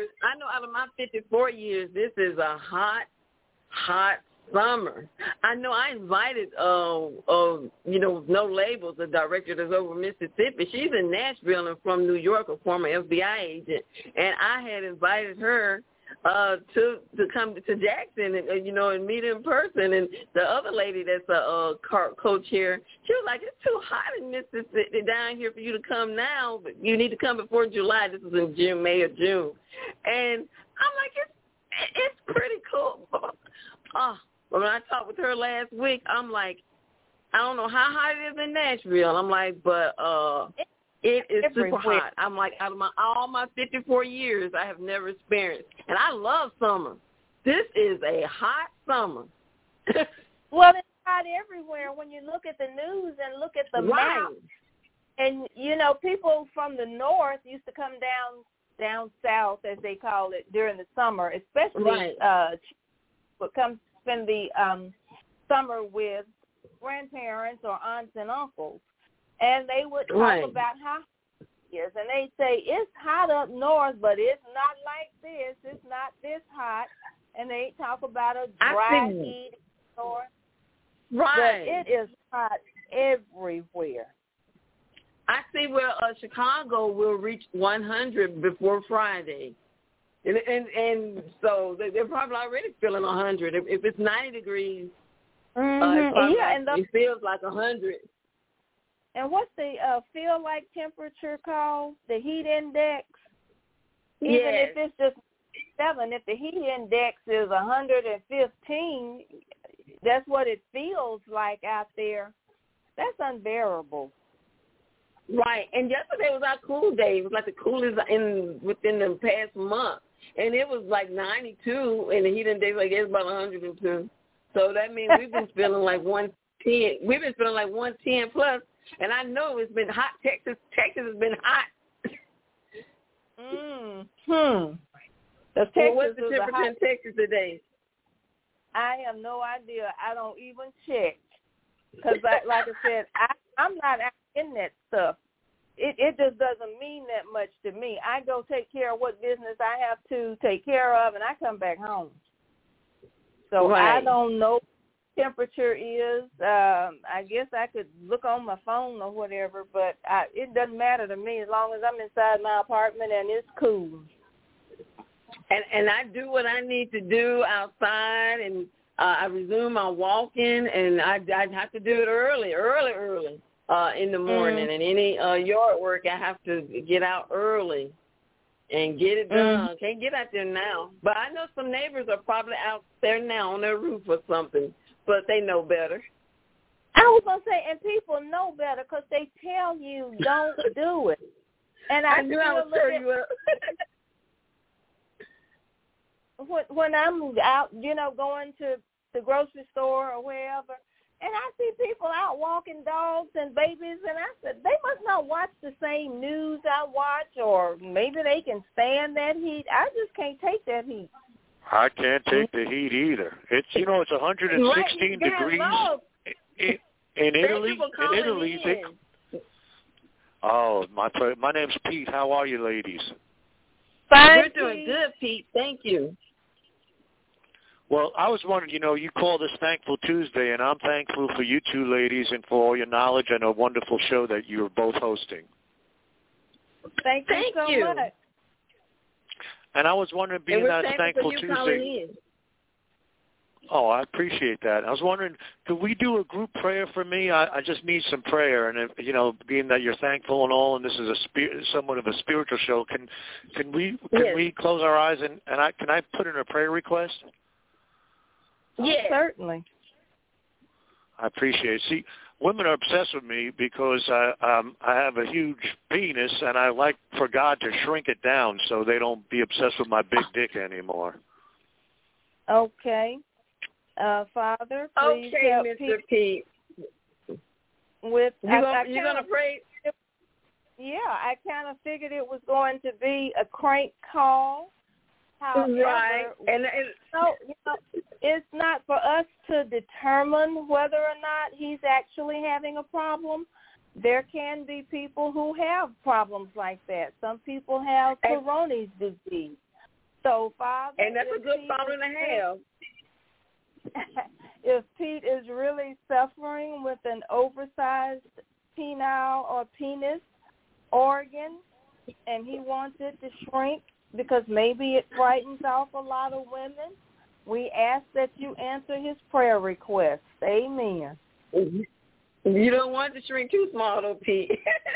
years, this is a hot, hot summer. I know I invited, No Labels, the director that's over Mississippi. She's in Nashville and from New York, a former FBI agent. And I had invited her to come to Jackson and and meet in person. And the other lady that's a coach here, she was like, it's too hot in Mississippi down here for you to come now, but you need to come before July. This is in June, May or June. And I'm like, it's pretty cool. When I talked with her last week, I'm like, I don't know how hot it is in Nashville. I'm like, but it is super hot. I'm like, out of all my 54 years, I have never experienced. And I love summer. This is a hot summer. Well, it's hot everywhere when you look at the news and look at the map. And, people from the north used to come down south, as they call it, during the summer, especially would come spend the summer with grandparents or aunts and uncles. And they would talk about how hot it is. And they say, it's hot up north, but it's not like this. It's not this hot. And they talk about a dry heat north. Right. But it is hot everywhere. I see where Chicago will reach 100 before Friday. And so they're probably already feeling 100. If it's 90 degrees, it feels like 100. And what's the feel like temperature called? The heat index? Even if it's just 7, if the heat index is 115, that's what it feels like out there. That's unbearable. Right. And yesterday was our cool day. It was like the coolest within the past month. And it was like 92, and the heat index, I guess, about 102. So that means we've been feeling like 110. We've been feeling like 110 plus. And I know it's been hot. Texas has been hot. What's the temperature in Texas today? I have no idea. I don't even check. Because, like I said, I'm not in that stuff. It just doesn't mean that much to me. I go take care of what business I have to take care of, and I come back home. So I don't know what temperature is. I guess I could look on my phone or whatever, but it doesn't matter to me as long as I'm inside my apartment and it's cool. And I do what I need to do outside, and I resume my walking, and I have to do it early in the morning. And any yard work, I have to get out early and get it done. Can't get out there now. But I know some neighbors are probably out there now on their roof or something, but they know better. I was going to say, and people know better because they tell you don't do it. And I knew I would stir you up. When I'm out, going to the grocery store or wherever, and I see people out walking dogs and babies, and I said, they must not watch the same news I watch, or maybe they can stand that heat. I just can't take that heat. I can't take the heat either. It's 116 degrees in Italy. In Italy, my name's Pete. How are you, ladies? Fine. We're doing good, Pete. Thank you. Well, I was wondering, you call this Thankful Tuesday, and I'm thankful for you two ladies and for all your knowledge and a wonderful show that you're both hosting. Thank you so much. And I was wondering, being that it's Thankful Tuesday. Oh, I appreciate that. I was wondering, could we do a group prayer for me? I just need some prayer, and being that you're thankful and all, and this is somewhat of a spiritual show, can we close our eyes and can I put in a prayer request? Yeah, certainly. I appreciate it. See, women are obsessed with me because I have a huge penis, and I like for God to shrink it down so they don't be obsessed with my big dick anymore. Okay. Father, please help Mr. Pete. With you're gonna pray? Yeah, I kind of figured it was going to be a crank call. However, right, and it's not for us to determine whether or not he's actually having a problem. There can be people who have problems like that. Some people have Peyronie's disease. So, Father, and that's a good problem to have. If Pete is really suffering with an oversized penile or penis organ, and he wants it to shrink because maybe it frightens off a lot of women, we ask that you answer his prayer request. Amen. You don't want it to shrink too small, though, Pete.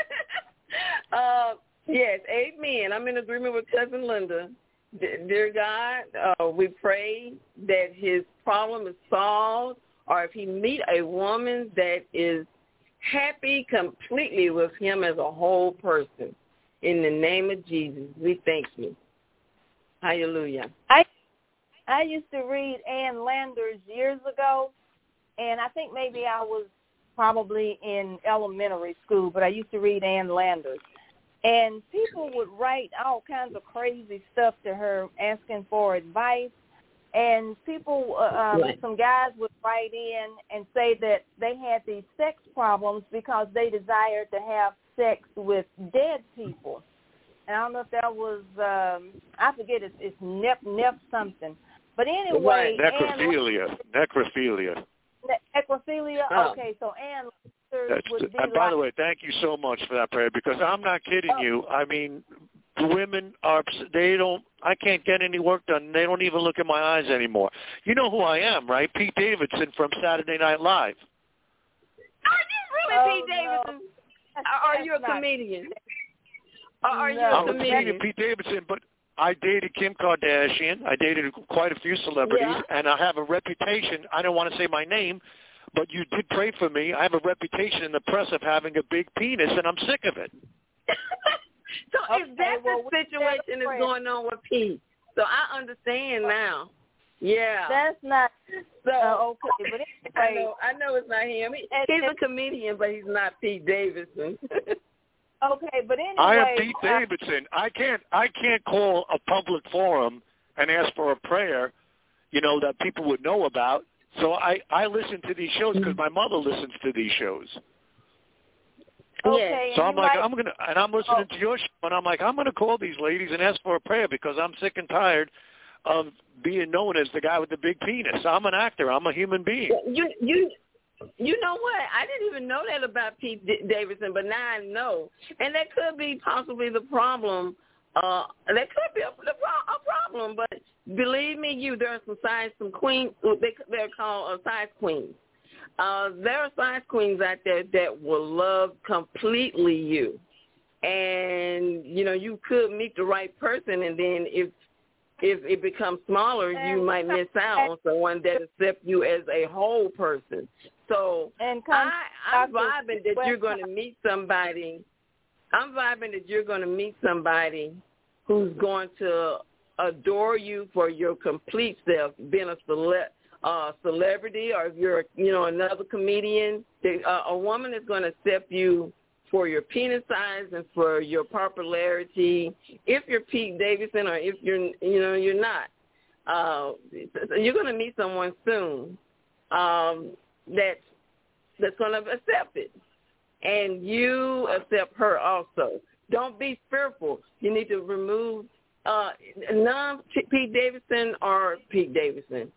Yes, amen. I'm in agreement with Cousin Linda. Dear God, we pray that his problem is solved, or if he meet a woman that is happy completely with him as a whole person. In the name of Jesus, we thank you. Hallelujah. I used to read Ann Landers years ago, and I think maybe I was probably in elementary school, but I used to read Ann Landers. And people would write all kinds of crazy stuff to her asking for advice. And people, some guys would write in and say that they had these sex problems because they desired to have sex with dead people. And I don't know if that was, I forget, it's Nep something. But anyway. Necrophilia. Necrophilia. Okay, so Ann would be and by the way, thank you so much for that prayer, because I'm not kidding you. I mean, the women I can't get any work done. They don't even look in my eyes anymore. You know who I am, right? Pete Davidson from Saturday Night Live. Are you really Pete Davidson? No. Are you a comedian? Are you a comedian? Pete Davidson, but I dated Kim Kardashian. I dated quite a few celebrities, and I have a reputation. I don't want to say my name, but you did pray for me. I have a reputation in the press of having a big penis, and I'm sick of it. So if that's the situation is going on with Pete, so I understand now. Yeah. That's not okay, but anyway. I know it's not him. He's a comedian, but he's not Pete Davidson. Okay, but anyway. I am Pete Davidson. I can't call a public forum and ask for a prayer, that people would know about. So I listen to these shows because my mother listens to these shows. Okay. So I'm listening to your show, and I'm like, I'm going to call these ladies and ask for a prayer because I'm sick and tired of being known as the guy with the big penis. I'm an actor. I'm a human being. You know what? I didn't even know that about Pete Davidson, but now I know. And that could be possibly the problem. That could be a problem, but believe me, there are some queens. They're called size queens. There are size queens out there that will love completely you. And, you could meet the right person, and then if it becomes smaller, you might miss out on someone that accepts you as a whole person. So I'm vibing that you're going to meet somebody. I'm vibing that you're going to meet somebody who's going to adore you for your complete self, being a celebrity, or if you're, another comedian. A woman is going to accept you for your penis size and for your popularity. If you're Pete Davidson, or if you're not, you're going to meet someone soon that's going to accept it, and you accept her also. Don't be fearful. You need to remove non-Pete Davidson or Pete Davidson.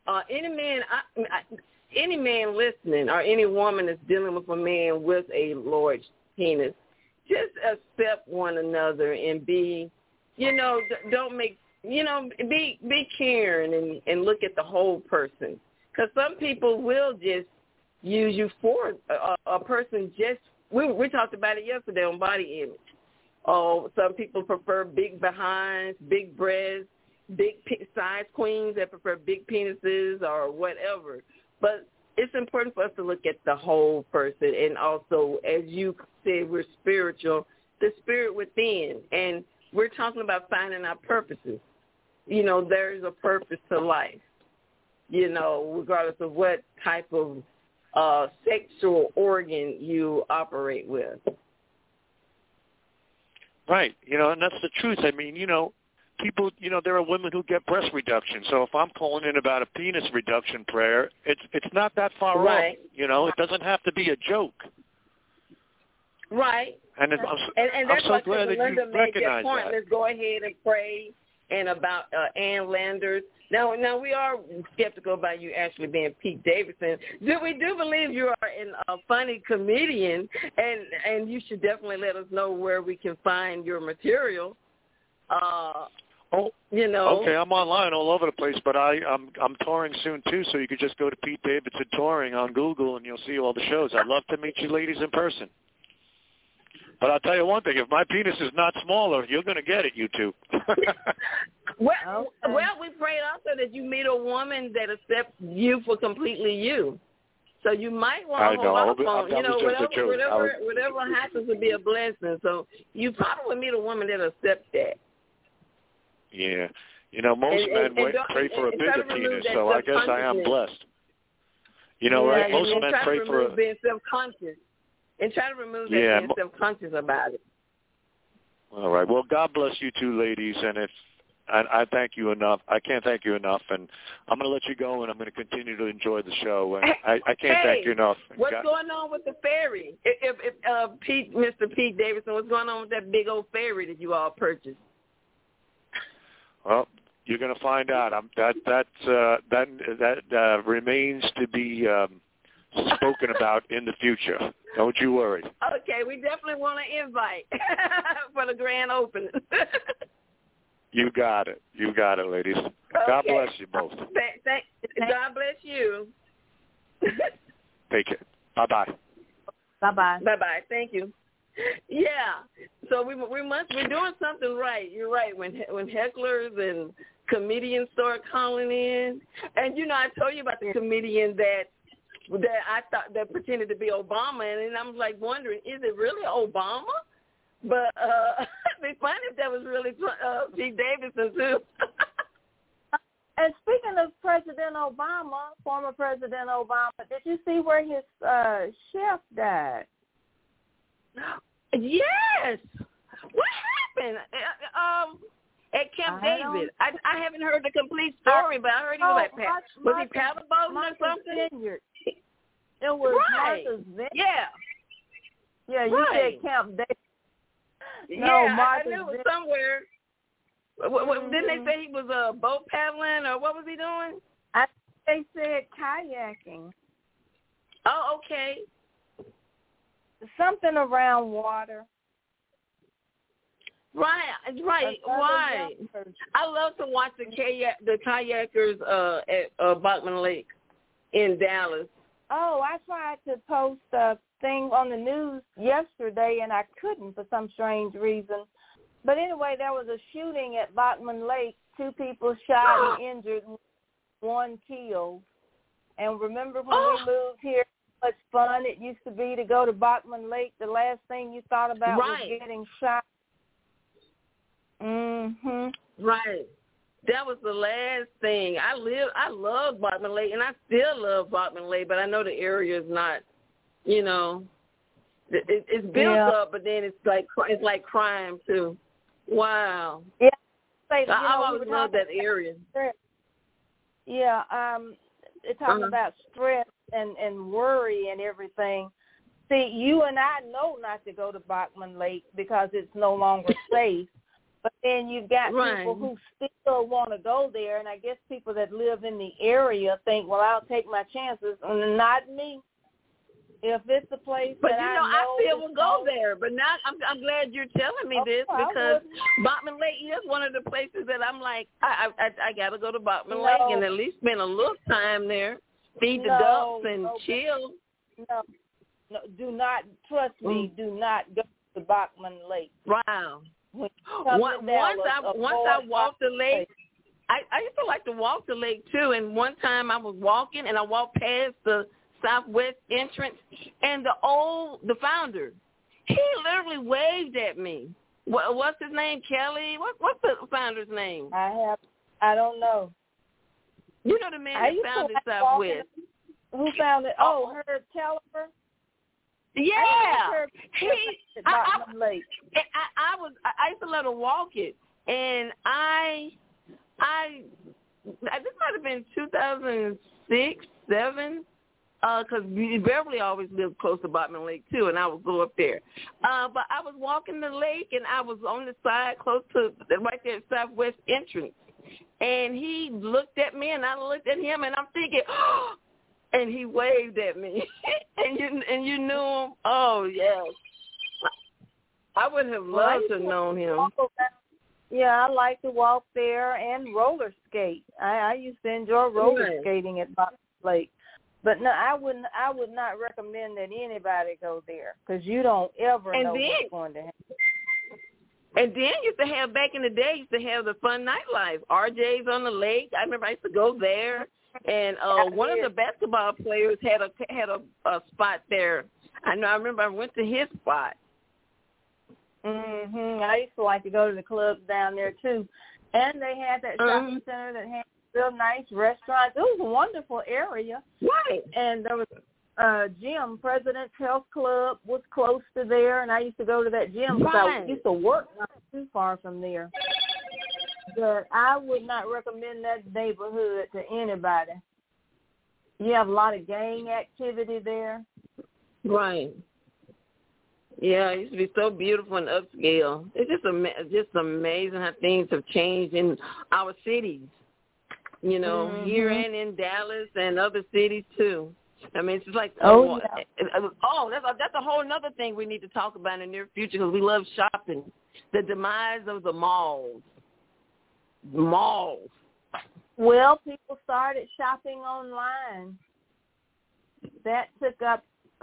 Any man listening, or any woman that's dealing with a man with a large penis, just accept one another and be, don't make, be caring and look at the whole person. Because some people will just use you for a person. We talked about it yesterday on body image. Oh, some people prefer big behinds, big breasts, size queens that prefer big penises or whatever. But it's important for us to look at the whole person, and also, as you said, we're spiritual, the spirit within, and we're talking about finding our purposes. You know, there's a purpose to life, you know, regardless of what type of sexual organ you operate with. Right. You know, and that's the truth. I mean, you know, people, you know, there are women who get breast reduction. So if I'm calling in about a penis reduction prayer, it's not that far right. off. You know, it doesn't have to be a joke. Right. And I'm so glad that you recognize that. Let's go ahead and pray and about Ann Landers. Now we are skeptical about you actually being Pete Davidson. We do believe you are a funny comedian, and you should definitely let us know where we can find your material. You know. Okay, I'm online all over the place, but I'm touring soon too, so you could just go to Pete Davidson Touring on Google, and you'll see all the shows. I'd love to meet you ladies in person. But I'll tell you one thing, if my penis is not smaller, you're going to get it, you two. Well, we pray also that you meet a woman that accepts you for completely you. So you might want to hold off on, you know, whatever happens to be a blessing. So you probably will meet a woman that accepts that. Yeah. You know, most men pray for a bigger penis, so I guess I am blessed. You know, right? Most men pray for being self-conscious. And try to remove that being self-conscious about it. All right. Well, God bless you two ladies, and I thank you enough. I can't thank you enough, and I'm going to let you go, and I'm going to continue to enjoy the show. And I can't thank you enough. What's going on with the ferry? Mr. Pete Davidson, what's going on with that big old ferry that you all purchased? Well, you're going to find out. That remains to be spoken about in the future. Don't you worry. Okay, we definitely want to invite for the grand opening. You got it. You got it, ladies. Okay. God bless you both. God bless you. Take care. Bye-bye. Bye-bye. Bye-bye. Thank you. Yeah. So we're doing something right. You're right. When hecklers and comedians start calling in, and you know, I told you about the comedian that I thought that pretended to be Obama, and I'm like wondering, is it really Obama? But it'd be funny if that was really Pete Davidson too. And speaking of President Obama, former President Obama, did you see where his chef died? Yes. What happened? At Camp David. I haven't heard the complete story, but I heard he was was he paddleboating or something? Vineyard. It was Martha's Vineyard. Yeah, you said Camp David. No, I knew it was somewhere. Didn't they say he was boat paddling, or what was he doing? They said kayaking. Oh, okay. Something around water. Right. Why? I love to watch the kayakers at Bachman Lake in Dallas. Oh, I tried to post a thing on the news yesterday, and I couldn't for some strange reason. But anyway, there was a shooting at Bachman Lake. 2 people shot and injured, 1 killed. And remember when we moved here, how much fun it used to be to go to Bachman Lake? The last thing you thought about was getting shot. Right. That was the last thing. I love Bachman Lake, and I still love Bachman Lake, but I know the area is not, you know, it's built up, but then it's like crime too. Wow. Yeah. I always loved that area. Yeah. It talks about stress and worry and everything. See, you and I know not to go to Bachman Lake because it's no longer safe. But then you've got people who still want to go there, and I guess people that live in the area think, well, I'll take my chances, and not me. If it's a place but that I still will go there. But now I'm glad you're telling me this because Bachman Lake is one of the places that I'm like, I got to go to Bachman Lake and at least spend a little time there, feed the ducks and chill. No, do not, trust me, do not go to Bachman Lake. Wow. Once I walk the lake, I used to like to walk the lake too. And one time I was walking and I walked past the southwest entrance, and the founder, he literally waved at me. What's his name? Kelly? What's the founder's name? I don't know. You know the man that founded Southwest. Who founded? Oh, Herb Kelleher. Yeah. I used to let her walk it, and this might have been 2006, 2007, because Beverly always lived close to Botman Lake too, and I would go up there. But I was walking the lake, and I was on the side close to right there at Southwest entrance, and he looked at me, and I looked at him, and I'm thinking, oh, and he waved at me, and you knew him. Oh yes, I would have loved to have known him. Yeah, I like to walk there and roller skate. I used to enjoy roller skating at Botman Lake. But no, I would not recommend that anybody go there because you don't ever know what's going to happen. And then used to have, back in the day, used to have the fun nightlife. RJ's on the lake. I remember I used to go there, and one of the basketball players had a spot there. I remember I went to his spot. I used to like to go to the clubs down there too, and they had that shopping center that had real nice restaurants. It was a wonderful area. Right. And there was a gym, President's Health Club was close to there, and I used to go to that gym because I used to work not too far from there. But I would not recommend that neighborhood to anybody. You have a lot of gang activity there. Right. Yeah, it used to be so beautiful and upscale. It's just amazing how things have changed in our cities. You know, here and in Dallas and other cities too. I mean, it's just like that's a whole other thing we need to talk about in the near future because we love shopping. The demise of the malls. Well, people started shopping online. That took up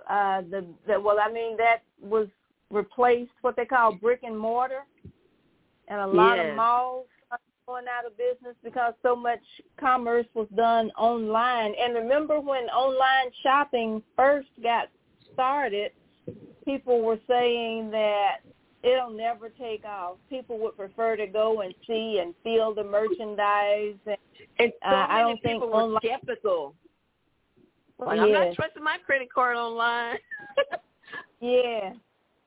that was replaced what they call brick and mortar, and a lot of malls going out of business because so much commerce was done online. And remember when online shopping first got started, people were saying that it'll never take off. People would prefer to go and see and feel the merchandise. And so I don't think people were skeptical. Like, I'm not trusting my credit card online. Yeah.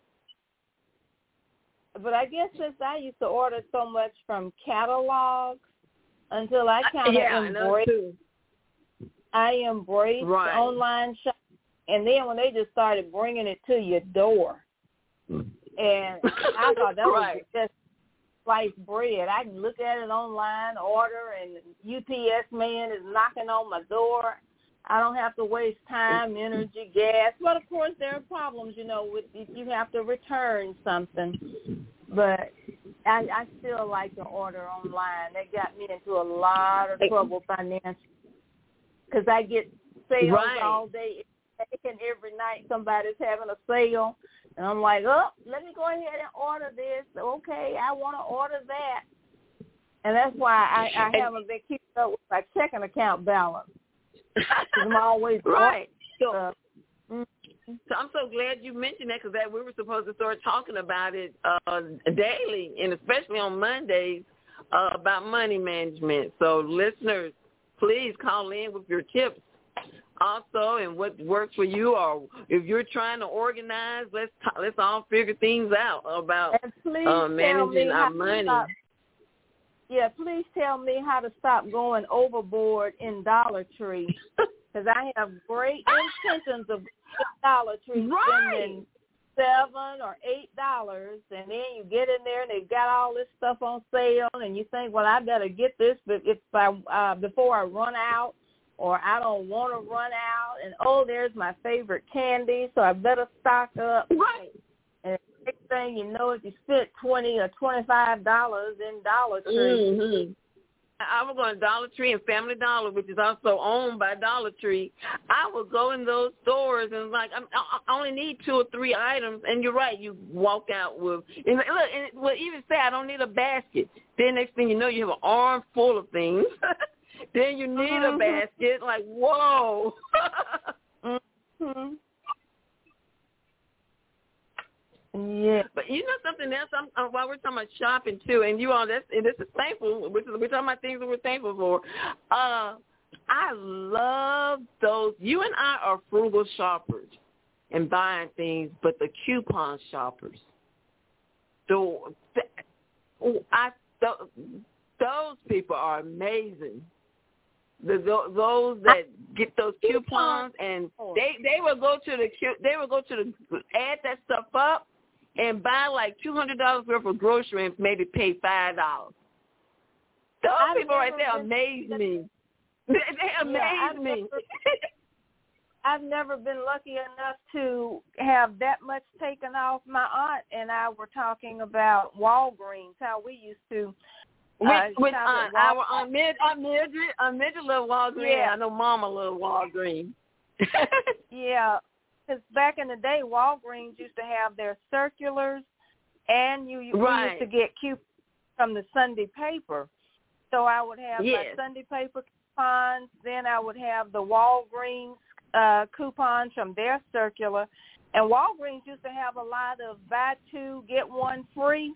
But I guess since I used to order so much from catalogs until I kind of embraced online shopping. And then when they just started bringing it to your door, and I thought that was just sliced bread. I can look at it online, order, and the UPS man is knocking on my door. I don't have to waste time, energy, gas. But, of course, there are problems, with if you have to return something. But I still like to order online. That got me into a lot of trouble financially because I get sales all day. And every night somebody's having a sale. And I'm like, let me go ahead and order this. Okay, I want to order that. And that's why I haven't been keeping up with my checking account balance. I'm always So I'm so glad you mentioned that because we were supposed to start talking about it daily and especially on Mondays about money management. So listeners, please call in with your tips also and what works for you, or if you're trying to organize, let's all figure things out about managing our money. Please tell me how to stop going overboard in Dollar Tree because I have great intentions of Dollar Tree spending $7 or $8, and then you get in there and they've got all this stuff on sale, and you think, well, I better get this before I run out, or I don't want to run out, and there's my favorite candy, so I better stock up. Right. And next thing you know, if you spent $20 or $25 in Dollar Tree, I would go to Dollar Tree and Family Dollar, which is also owned by Dollar Tree. I would go in those stores and I only need 2 or 3 items. And you're right, you walk out with, and look, and well, even say I don't need a basket. Then next thing you know, you have an arm full of things. Then you need a basket. Like, whoa. Yeah, but you know something else. While we're talking about shopping too, and you all, this is thankful. We're talking about things that we're thankful for. I love those. You and I are frugal shoppers and buying things, but the coupon shoppers. Those people are amazing. Those that get those coupons and they will go to the add that stuff up and buy like $200 worth of grocery and maybe pay $5. Those people right there amaze me. They amaze me. I've never been lucky enough to have that much taken off. My aunt and I were talking about Walgreens, how we used to. With our Midget love Walgreens. Yeah. I know Mama love Walgreens. Yeah, because back in the day, Walgreens used to have their circulars, and you used to get coupons from the Sunday paper. So I would have my Sunday paper coupons. Then I would have the Walgreens coupons from their circular. And Walgreens used to have a lot of buy 2, get 1 free.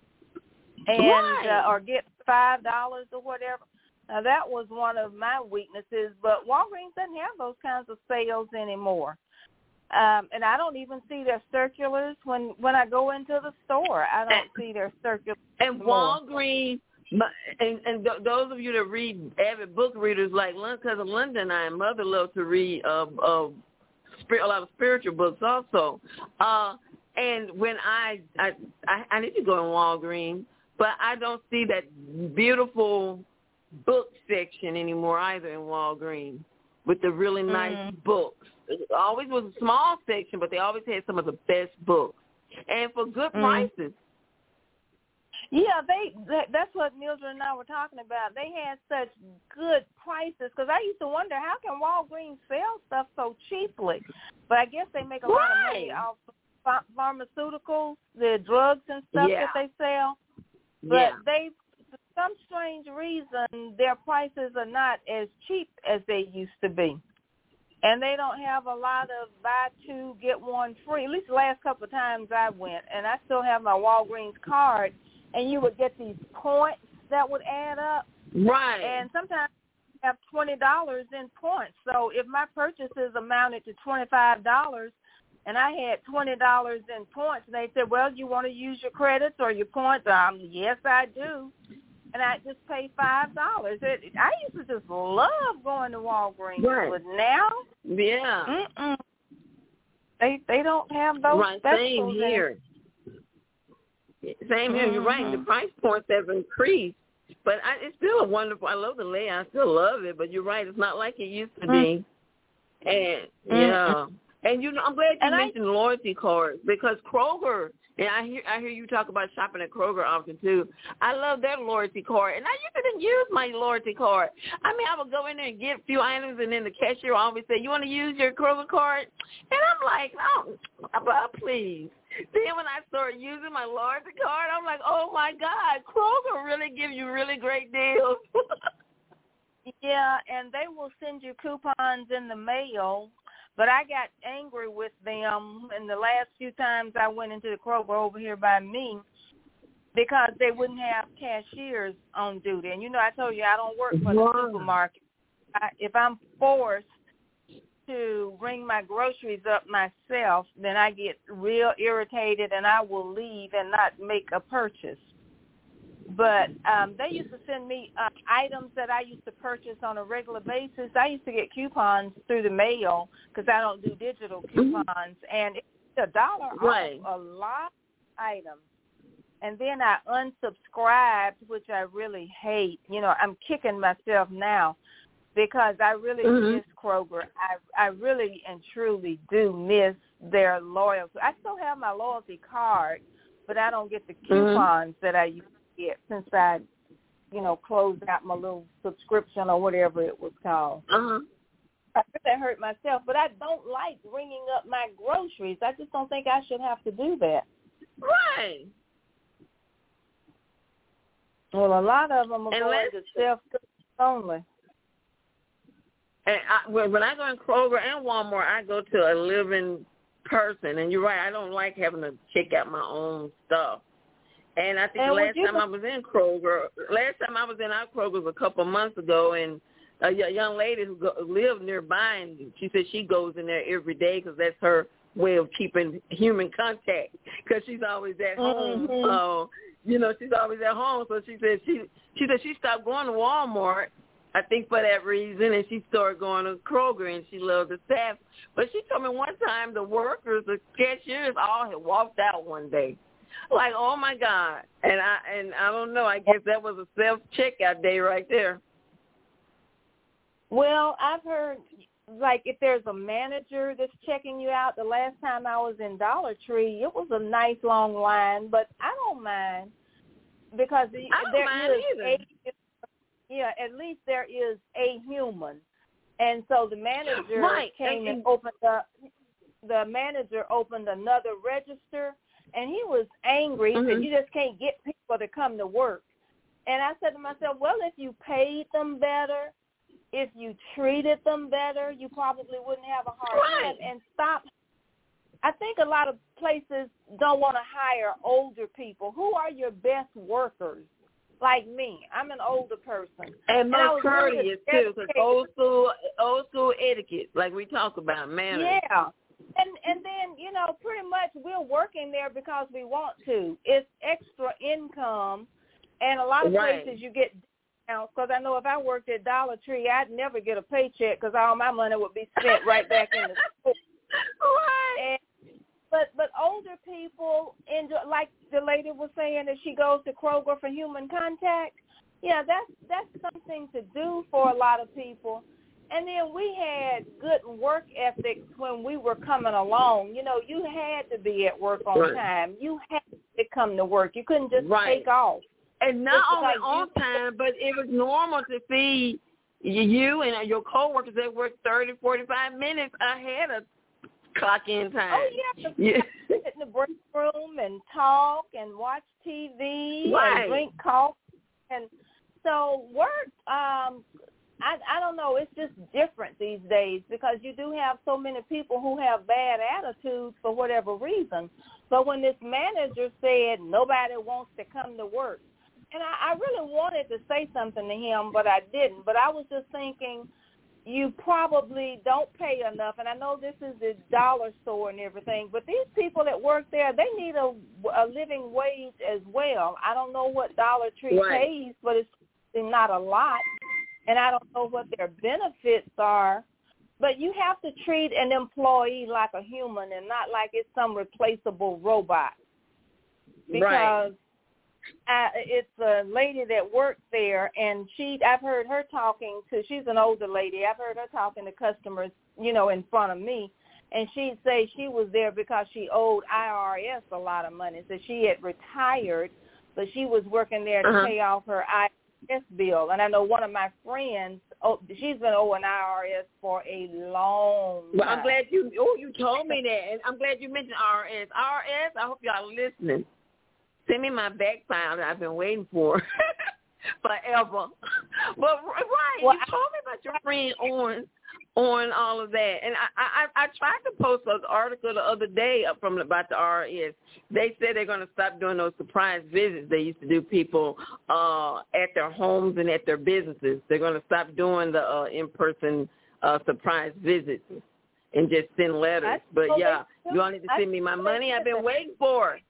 And or get $5 or whatever. Now that was one of my weaknesses, but Walgreens doesn't have those kinds of sales anymore. And I don't even see their circulars when I go into the store. I don't see their circulars. And Walgreens, and those of you that read, avid book readers like Cousin Linda and I and Mother love to read a lot of spiritual books also. And when I need to go in Walgreens. But I don't see that beautiful book section anymore either in Walgreens with the really nice books. It always was a small section, but they always had some of the best books. And for good prices. Yeah, that's what Mildred and I were talking about. They had such good prices because I used to wonder, how can Walgreens sell stuff so cheaply? But I guess they make a lot of money off pharmaceuticals, the drugs and stuff that they sell. But for some strange reason, their prices are not as cheap as they used to be. And they don't have a lot of buy 2, get 1 free. At least the last couple of times I went. And I still have my Walgreens card. And you would get these points that would add up. Right. And sometimes you have $20 in points. So if my purchases amounted to $25, and I had $20 in points, and they said, well, you want to use your credits or your points? Yes, I do. And I just paid $5. I used to just love going to Walgreens, but now, they don't have those specials. Same here. Same here. You're right. The price points have increased, but it's still a wonderful. I love the layout. I still love it, but you're right. It's not like it used to be. And And I'm glad you mentioned loyalty cards because Kroger, and I hear you talk about shopping at Kroger often too. I love their loyalty card, and I used to use my loyalty card. I mean, I would go in there and get a few items, and then the cashier would always say, "You want to use your Kroger card?" And I'm like, "No, please." Then when I started using my loyalty card, I'm like, "Oh my God, Kroger really gives you really great deals." Yeah, and they will send you coupons in the mail. But I got angry with them in the last few times I went into the Kroger over here by me because they wouldn't have cashiers on duty. And, I told you I don't work for the supermarket. If I'm forced to bring my groceries up myself, then I get real irritated and I will leave and not make a purchase. But they used to send me items that I used to purchase on a regular basis. I used to get coupons through the mail because I don't do digital coupons. And it's $1 off a lot of items. And then I unsubscribed, which I really hate. I'm kicking myself now because I really miss Kroger. I really and truly do miss their loyalty. I still have my loyalty card, but I don't get the coupons that I used to get since I closed out my little subscription or whatever it was called. Uh-huh. I really hurt myself, but I don't like ringing up my groceries. I just don't think I should have to do that. Right. Well, a lot of them are going to self-cook only. And when I go in Kroger and Walmart, I go to a living person. And you're right, I don't like having to check out my own stuff. And I think last time I was in our Kroger was a couple of months ago, and a young lady who lived nearby, and she said she goes in there every day because that's her way of keeping human contact because she's always at home. She's always at home. So she said she stopped going to Walmart, I think for that reason, and she started going to Kroger, and she loved the staff. But she told me one time the workers, the cashiers, all had walked out one day. Like, oh my God. And I don't know, I guess that was a self-checkout day right there. Well, I've heard, like, if there's a manager that's checking you out, the last time I was in Dollar Tree, it was a nice long line, but I don't mind because at least there is a human. And so the manager came and opened up, the manager opened another register, and he was angry. He said, you just can't get people to come to work. And I said to myself, well, if you paid them better, if you treated them better, you probably wouldn't have a hard time. And stop. I think a lot of places don't want to hire older people. Who are your best workers? Like me. I'm an older person. And more courteous, too, because old school etiquette, like we talk about, manners. Yeah. And then, pretty much we're working there because we want to. It's extra income, and a lot of places you get discounts, because I know if I worked at Dollar Tree, I'd never get a paycheck because all my money would be spent right back in the store. Right. But older people enjoy, like the lady was saying, that she goes to Kroger for human contact. Yeah, that's something to do for a lot of people. And then we had good work ethics when we were coming along. You had to be at work on time. You had to come to work. You couldn't just take off. And not only on time, but it was normal to see you and your coworkers that work 30, 45 minutes ahead of clock-in time. Oh, yeah. Sit in the break room and talk and watch TV and drink coffee. And so work, I don't know, it's just different these days because you do have so many people who have bad attitudes for whatever reason. But when this manager said nobody wants to come to work, and I really wanted to say something to him, but I didn't. But I was just thinking, you probably don't pay enough. And I know this is the dollar store and everything, but these people that work there, they need a living wage as well. I don't know what Dollar Tree pays, but it's not a lot. And I don't know what their benefits are. But you have to treat an employee like a human and not like it's some replaceable robot. Because it's a lady that works there, and I've heard her talking to, she's an older lady, I've heard her talking to customers, in front of me, and she'd say she was there because she owed IRS a lot of money. So she had retired, but she was working there to pay off her IRS bill. And I know one of my friends, she's been owing IRS for a long time. Well, I'm glad you told me that, and I'm glad you mentioned IRS. IRS, I hope y'all are listening. Send me my back file that I've been waiting for forever. But you told me about your friend on all of that, and I tried to post an article the other day about the IRS. They said they're going to stop doing those surprise visits they used to do people at their homes and at their businesses. They're going to stop doing the in-person surprise visits and just send letters. But you all need to send me my money I've been waiting for.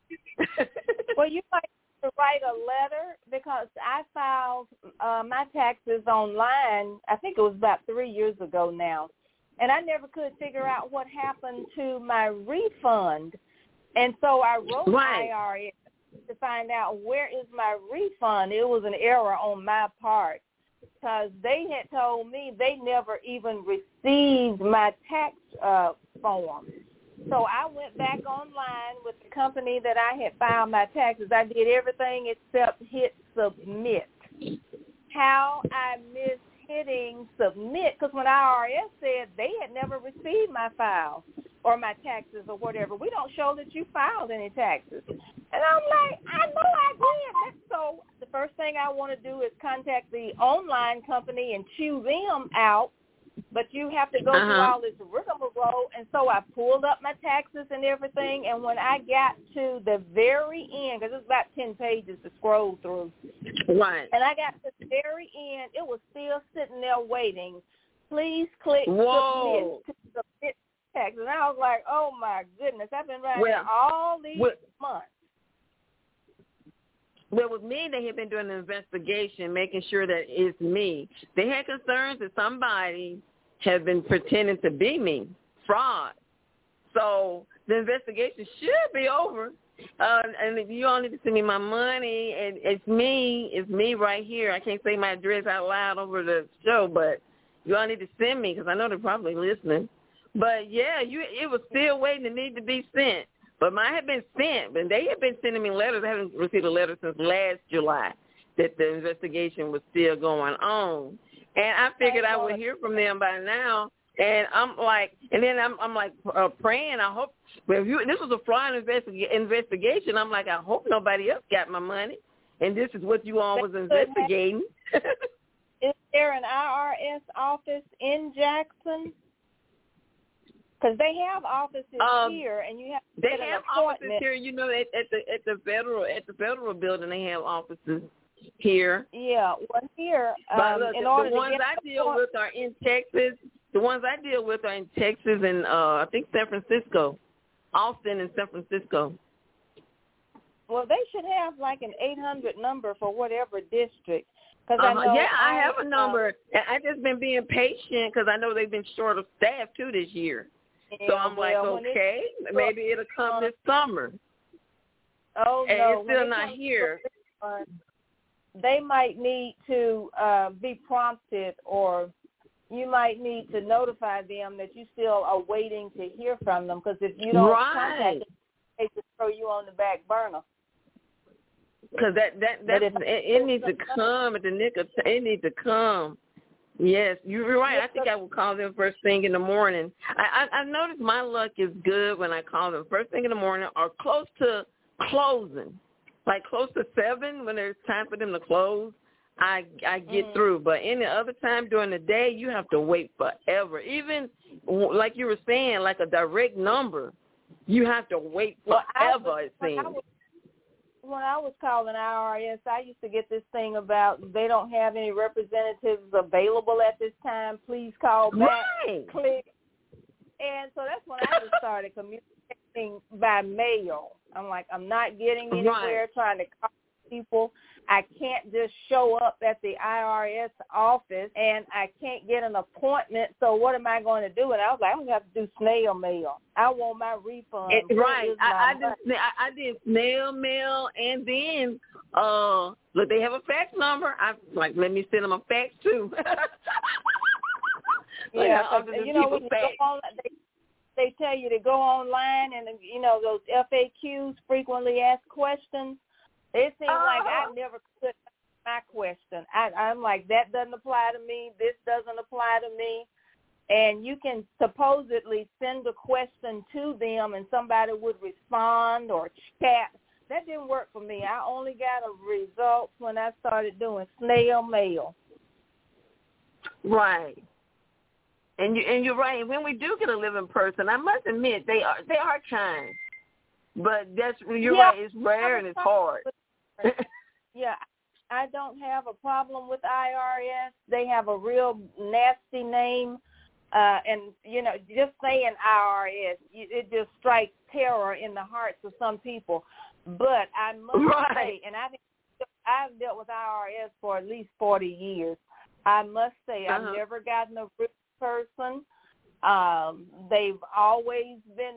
Well, you might have to write a letter because I filed my taxes online, I think it was about 3 years ago now, and I never could figure out what happened to my refund. And so I wrote IRS to find out where is my refund. It was an error on my part because they had told me they never even received my tax form. So I went back online with the company that I had filed my taxes. I did everything except hit submit. how I missed hitting submit, because when IRS said they had never received my files or my taxes or whatever, we don't show that you filed any taxes. And I'm like, I know I did. So the first thing I want to do is contact the online company and chew them out, but you have to go through all this rigmarole. And so I pulled up my taxes and everything, and when I got to the very end, because it's about 10 pages to scroll through, right, and I got to the very end, it was still sitting there waiting. Please click submit to submit taxes. And I was like, oh, my goodness, I've been writing all these months. Well, with me, they had been doing an investigation, making sure that it's me. They had concerns that somebody had been pretending to be me, fraud. So the investigation should be over. And you all need to send me my money, and it's me right here. I can't say my address out loud over the show, but you all need to send me because I know they're probably listening. But, yeah, it was still waiting to need to be sent. But mine had been sent, and they had been sending me letters. I haven't received a letter since last July that the investigation was still going on. And I figured I would hear from them by now. And I'm like, praying. I hope. Well, this was a fraud investigation. I'm like, I hope nobody else got my money. And this is what you all was investigating. Is there an IRS office in Jackson? Because they have offices here, and you have to get an appointment. Offices here. You know, at the federal building, they have offices here. Yeah, well, here. But look, the ones I deal with are in Texas. The ones I deal with are in Texas and I think San Francisco, Austin and San Francisco. Well, they should have like an 800 number for whatever district. I know I have a number. I just been being patient because I know they've been short of staff too this year. So I'm like, okay, maybe it'll come this summer. Oh, and no. It's still not here. They might need to be prompted, or you might need to notify them that you still are waiting to hear from them, because if you don't contact them, they just throw you on the back burner. Because it needs to come at the nick of time. It needs to come. Yes, you're right. I think I will call them first thing in the morning. I noticed my luck is good when I call them first thing in the morning or close to closing, like close to 7 when there's time for them to close. I get through. But any other time during the day, you have to wait forever. Even like you were saying, like a direct number, you have to wait forever, it seems. When I was calling IRS, I used to get this thing about they don't have any representatives available at this time. Please call back. Right. Click. And so that's when I just started communicating by mail. I'm like, I'm not getting anywhere trying to call people. I can't just show up at the IRS office, and I can't get an appointment. So what am I going to do? And I was like, I'm going to have to do snail mail. I want my refund. Right. I did snail mail, and then look, they have a fax number. I like, let me send them a fax too. Yeah, you know, when you go on, they tell you to go online, and you know those FAQs, frequently asked questions. It seems like I never could answer my question. I'm like, that doesn't apply to me. This doesn't apply to me. And you can supposedly send a question to them and somebody would respond or chat. That didn't work for me. I only got a result when I started doing snail mail. Right. And you're right. When we do get a living person, I must admit they are kind. But you're right. It's rare and it's hard. Yeah, I don't have a problem with IRS. They have a real nasty name, and you know, just saying IRS, it just strikes terror in the hearts of some people. But I must say, and I've dealt with IRS for at least 40 years. I must say, I've never gotten a rude person. They've always been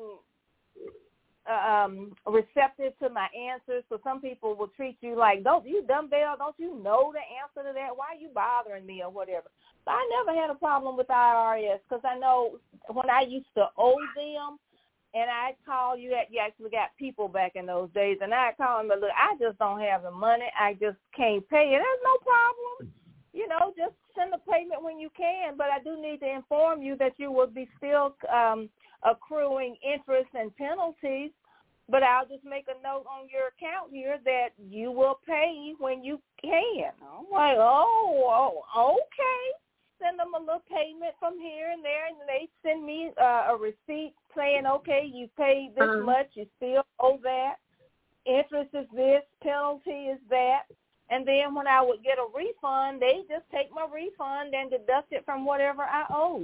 receptive to my answers. So some people will treat you like, don't you dumbbell, don't you know the answer to that? Why are you bothering me or whatever? But I never had a problem with IRS because I know when I used to owe them, and I'd call you actually got people back in those days, and I'd call them, but look, I just don't have the money. I just can't pay it. There's no problem. just send the payment when you can. But I do need to inform you that you will be still accruing interest and penalties. But I'll just make a note on your account here that you will pay when you can. I'm like, okay. Send them a little payment from here and there, and they send me a receipt saying, okay, you paid this much, you still owe that. Interest is this, penalty is that. And then when I would get a refund, they just take my refund and deduct it from whatever I owe.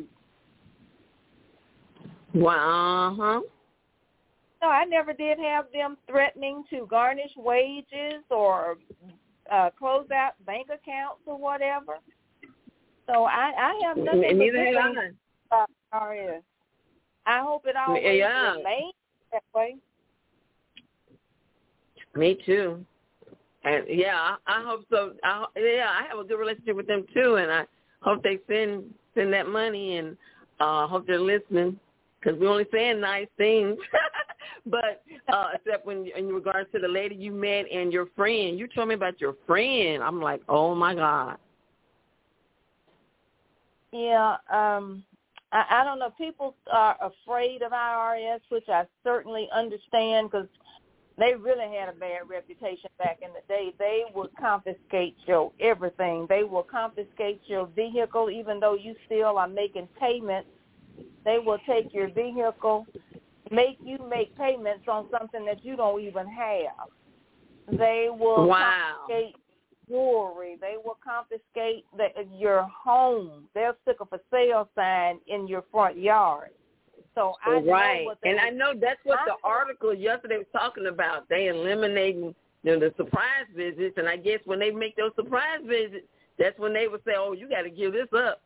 Wow. No, I never did have them threatening to garnish wages or close out bank accounts or whatever. So I have nothing to do about RS. I hope it always remains that way. Me too. And I hope so. I have a good relationship with them too, and I hope they send that money, and hope they're listening, because we're only saying nice things. But except when in regards to the lady you met and your friend, you told me about your friend. I'm like, oh my God. Yeah, I don't know. People are afraid of IRS, which I certainly understand, because they really had a bad reputation back in the day. They would confiscate your everything. They will confiscate your vehicle, even though you still are making payments. They will take your vehicle, make you make payments on something that you don't even have. They will confiscate jewelry. They will confiscate your home. They'll stick a for sale sign in your front yard. So I know what they I know that's what the article yesterday was talking about. They eliminating the surprise visits, and I guess when they make those surprise visits, that's when they would say, "Oh, you got to give this up."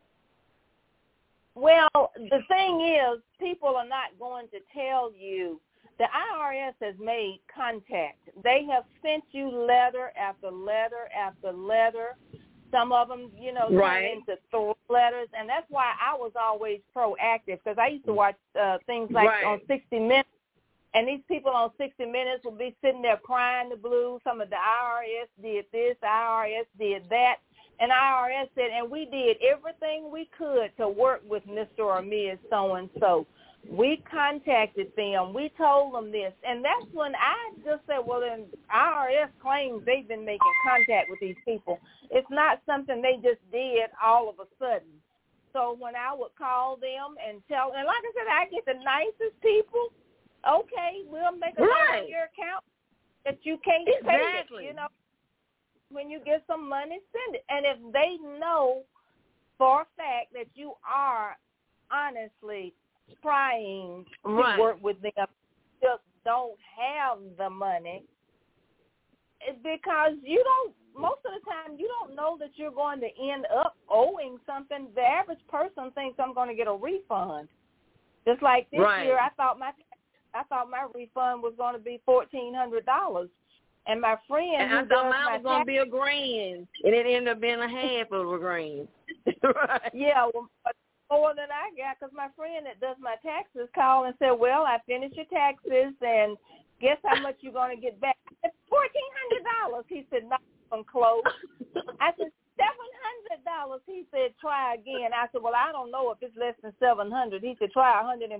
Well, the thing is, people are not going to tell you. The IRS has made contact. They have sent you letter after letter after letter. Some of them, turn into threat letters, and that's why I was always proactive, because I used to watch things like on 60 Minutes, and these people on 60 Minutes would be sitting there crying the blues. Some of the IRS did this, IRS did that, and IRS said, and we did everything we could to work with Mr. or Ms. So-and-so. We contacted them. We told them this. And that's when I just said, well, then IRS claims they've been making contact with these people. It's not something they just did all of a sudden. So when I would call them and tell, and like I said, I get the nicest people. Okay, we'll make a note on your account that you can't pay it. When you get some money, send it. And if they know for a fact that you are honestly trying to work with them, just don't have the money, it's because most of the time you don't know that you're going to end up owing something. The average person thinks I'm going to get a refund. Just like this year, I thought my refund was going to be $1,400. And my friend, and I thought mine was going to be $1,000, and it ended up being a half of $1,000. Yeah, well, more than I got, because my friend that does my taxes called and said, well, I finished your taxes, and guess how much you're going to get back? I said, $1,400. He said, not even close. I said, $700. He said, try again. I said, well, I don't know if it's less than $700. He said, try $151.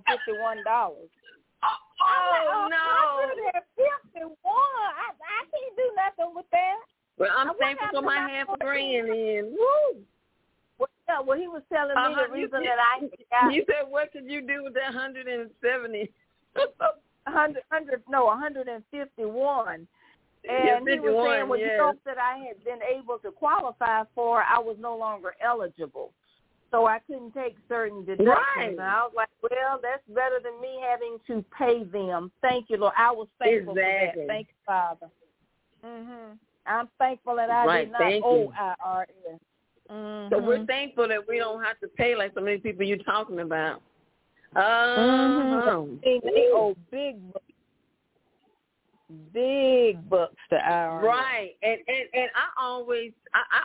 Oh, no. $151. I can't do nothing with that. Well, I'm thankful for my $500,000 then. Woo. Well, he was telling me the reason that I got. You said, what could you do with that 170? 151. And he was saying, well, you know that I had been able to qualify for, I was no longer eligible. So I couldn't take certain deductions. And I was like, well, that's better than me having to pay them. Thank you, Lord. I was thankful for that. Thank you, Father. I'm thankful that I did not owe IRS. So we're thankful that we don't have to pay like so many people you're talking about. They owe big bucks to IRS. Right, and I always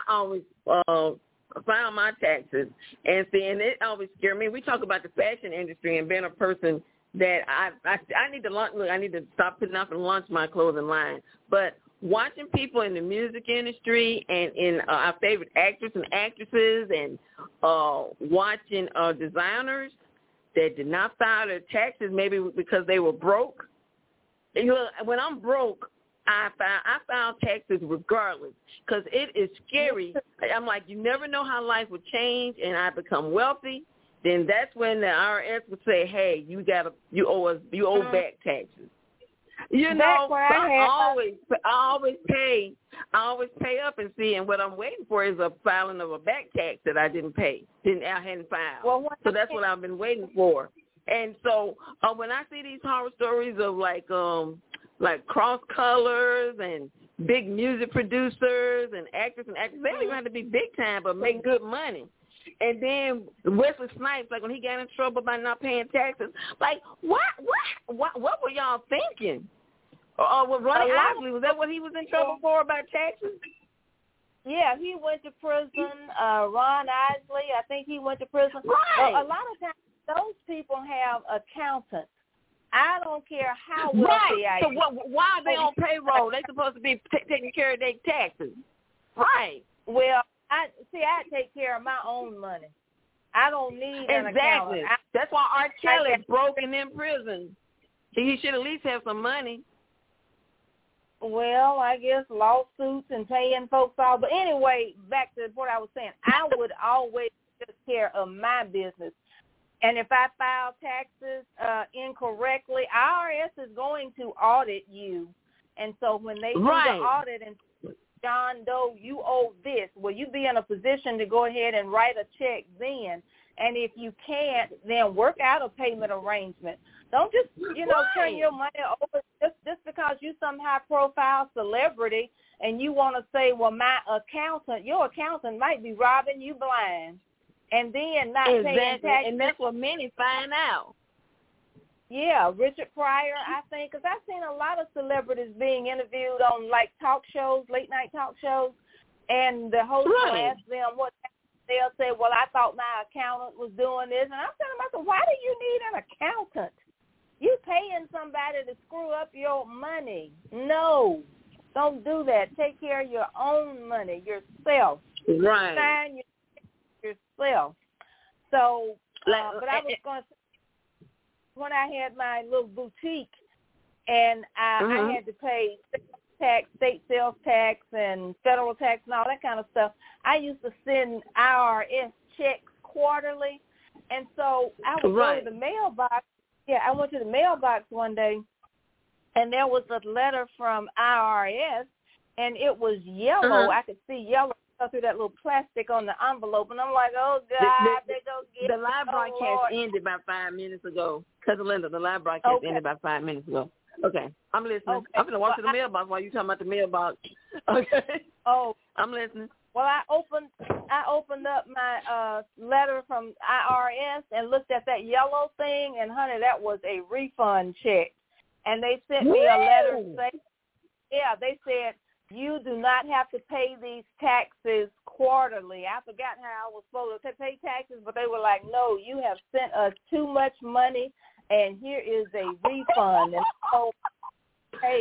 file my taxes, and it always scared me. We talk about the fashion industry and being a person that I need to launch. Look, I need to stop putting off and launch my clothing line. But watching people in the music industry and in our favorite actors and actresses and watching designers that did not file their taxes, maybe because they were broke. When I'm broke, I file taxes regardless because it is scary. I'm like, you never know how life would change, and I become wealthy. Then that's when the IRS would say, "Hey, you owe back taxes." You know, I always pay up and see, and what I'm waiting for is a filing of a back tax that I didn't pay, I hadn't filed. Well, so that's what I've been waiting for. And so when I see these horror stories of like Cross Colors and big music producers and actors, they don't even have to be big time, but make good money. And then Wesley Snipes, like when he got in trouble by not paying taxes, like what were y'all thinking? With Ronnie Isley, was that what he was in trouble for about taxes? Yeah, he went to prison. Ron Isley, I think he went to prison. Right. A lot of times those people have accountants. I don't care how wealthy I am. So why are they on payroll? They're supposed to be taking care of their taxes. Right. Well, I take care of my own money. I don't need an accountant. That's why R. Kelly is broken in prison. He should at least have some money. Well, I guess lawsuits and paying folks off. But anyway, back to what I was saying, I would always take care of my business. And if I file taxes incorrectly, IRS is going to audit you. And so when they do the audit and John Doe, you owe this, will you be in a position to go ahead and write a check then? And if you can't, then work out a payment arrangement. Don't just, turn your money over just because you some high-profile celebrity and you want to say, well, your accountant might be robbing you blind. And then not paying taxes. And that's what many find out. Yeah, Richard Pryor, I think, because I've seen a lot of celebrities being interviewed on, like, talk shows, late-night talk shows, and the host will ask them what they'll say, well, I thought my accountant was doing this. And I'm telling them, why do you need an accountant? You paying somebody to screw up your money. No, don't do that. Take care of your own money, yourself. Right. Sign yourself. So, but I was going to say, when I had my little boutique, and I had to pay tax, state sales tax, and federal tax, and all that kind of stuff, I used to send IRS checks quarterly, and so I would go to the mailbox. Yeah, I went to the mailbox one day, and there was a letter from IRS, and it was yellow. I could see yellow through that little plastic on the envelope, and I'm like, oh, God, they go get the live broadcast ended about 5 minutes ago. Cousin Linda, the live broadcast ended about 5 minutes ago. Okay, I'm listening. Okay. I'm going to walk to the mailbox while you're talking about the mailbox. Okay. Oh. I'm listening. Well, I opened up my letter from IRS and looked at that yellow thing, and, honey, that was a refund check. And they sent me a letter saying, they said, you do not have to pay these taxes quarterly. I forgot how I was supposed to pay taxes, but they were like, no, you have sent us too much money, and here is a refund. And so, hey,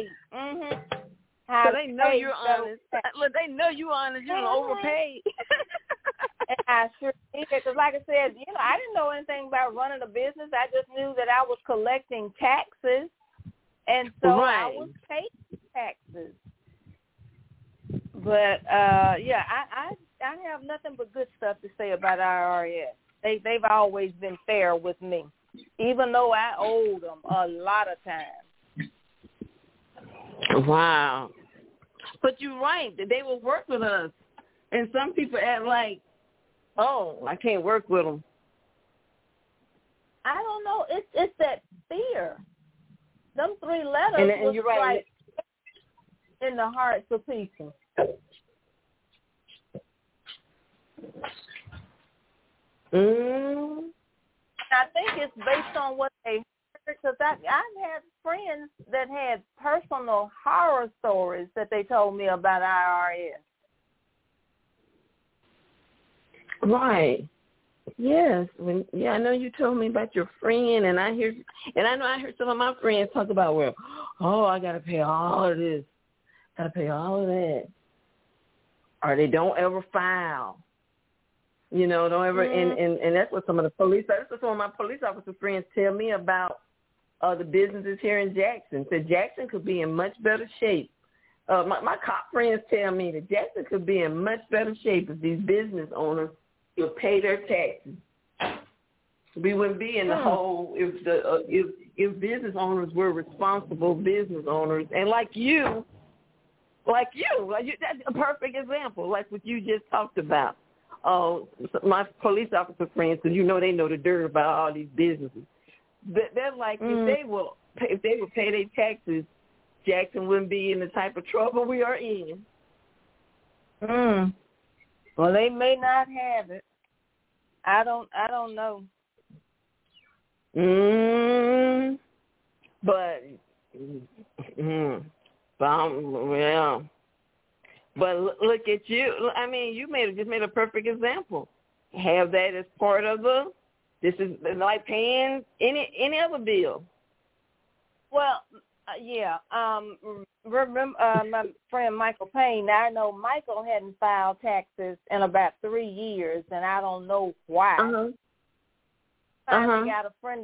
so they know you're honest. Look, they know you're honest. You're overpaid. And I sure did, because like I said, I didn't know anything about running a business. I just knew that I was collecting taxes, and so I was paying taxes. But I have nothing but good stuff to say about IRS. They've always been fair with me, even though I owed them a lot of time. Wow. But you're right. They will work with us. And some people act like, oh, I can't work with them. I don't know. It's that fear. Them 3 letters and you're right. In the hearts of people. I think it's based on what they heard, because I've had friends that had personal horror stories that they told me about IRS. Right. Yes. I know you told me about your friend, and I heard some of my friends talk about, I got to pay all of this. Got to pay all of that. Or they don't ever file. Don't ever, and that's what that's what some of my police officer friends tell me about the businesses here in Jackson. So Jackson could be in much better shape. My cop friends tell me that Jackson could be in much better shape if these business owners would pay their taxes. We wouldn't be in the hole if business owners were responsible business owners. And like you, that's a perfect example, like what you just talked about. My police officer friends, because they know the dirt about all these businesses. They're like, if they would pay their taxes, Jackson wouldn't be in the type of trouble we are in. Well, they may not have it. I don't know. But look at you. I mean, you just made a perfect example. Have that as part of this is like paying any other bill. Well, yeah. Remember my friend Michael Payne. Now, I know Michael hadn't filed taxes in about 3 years, and I don't know why. Finally got a friend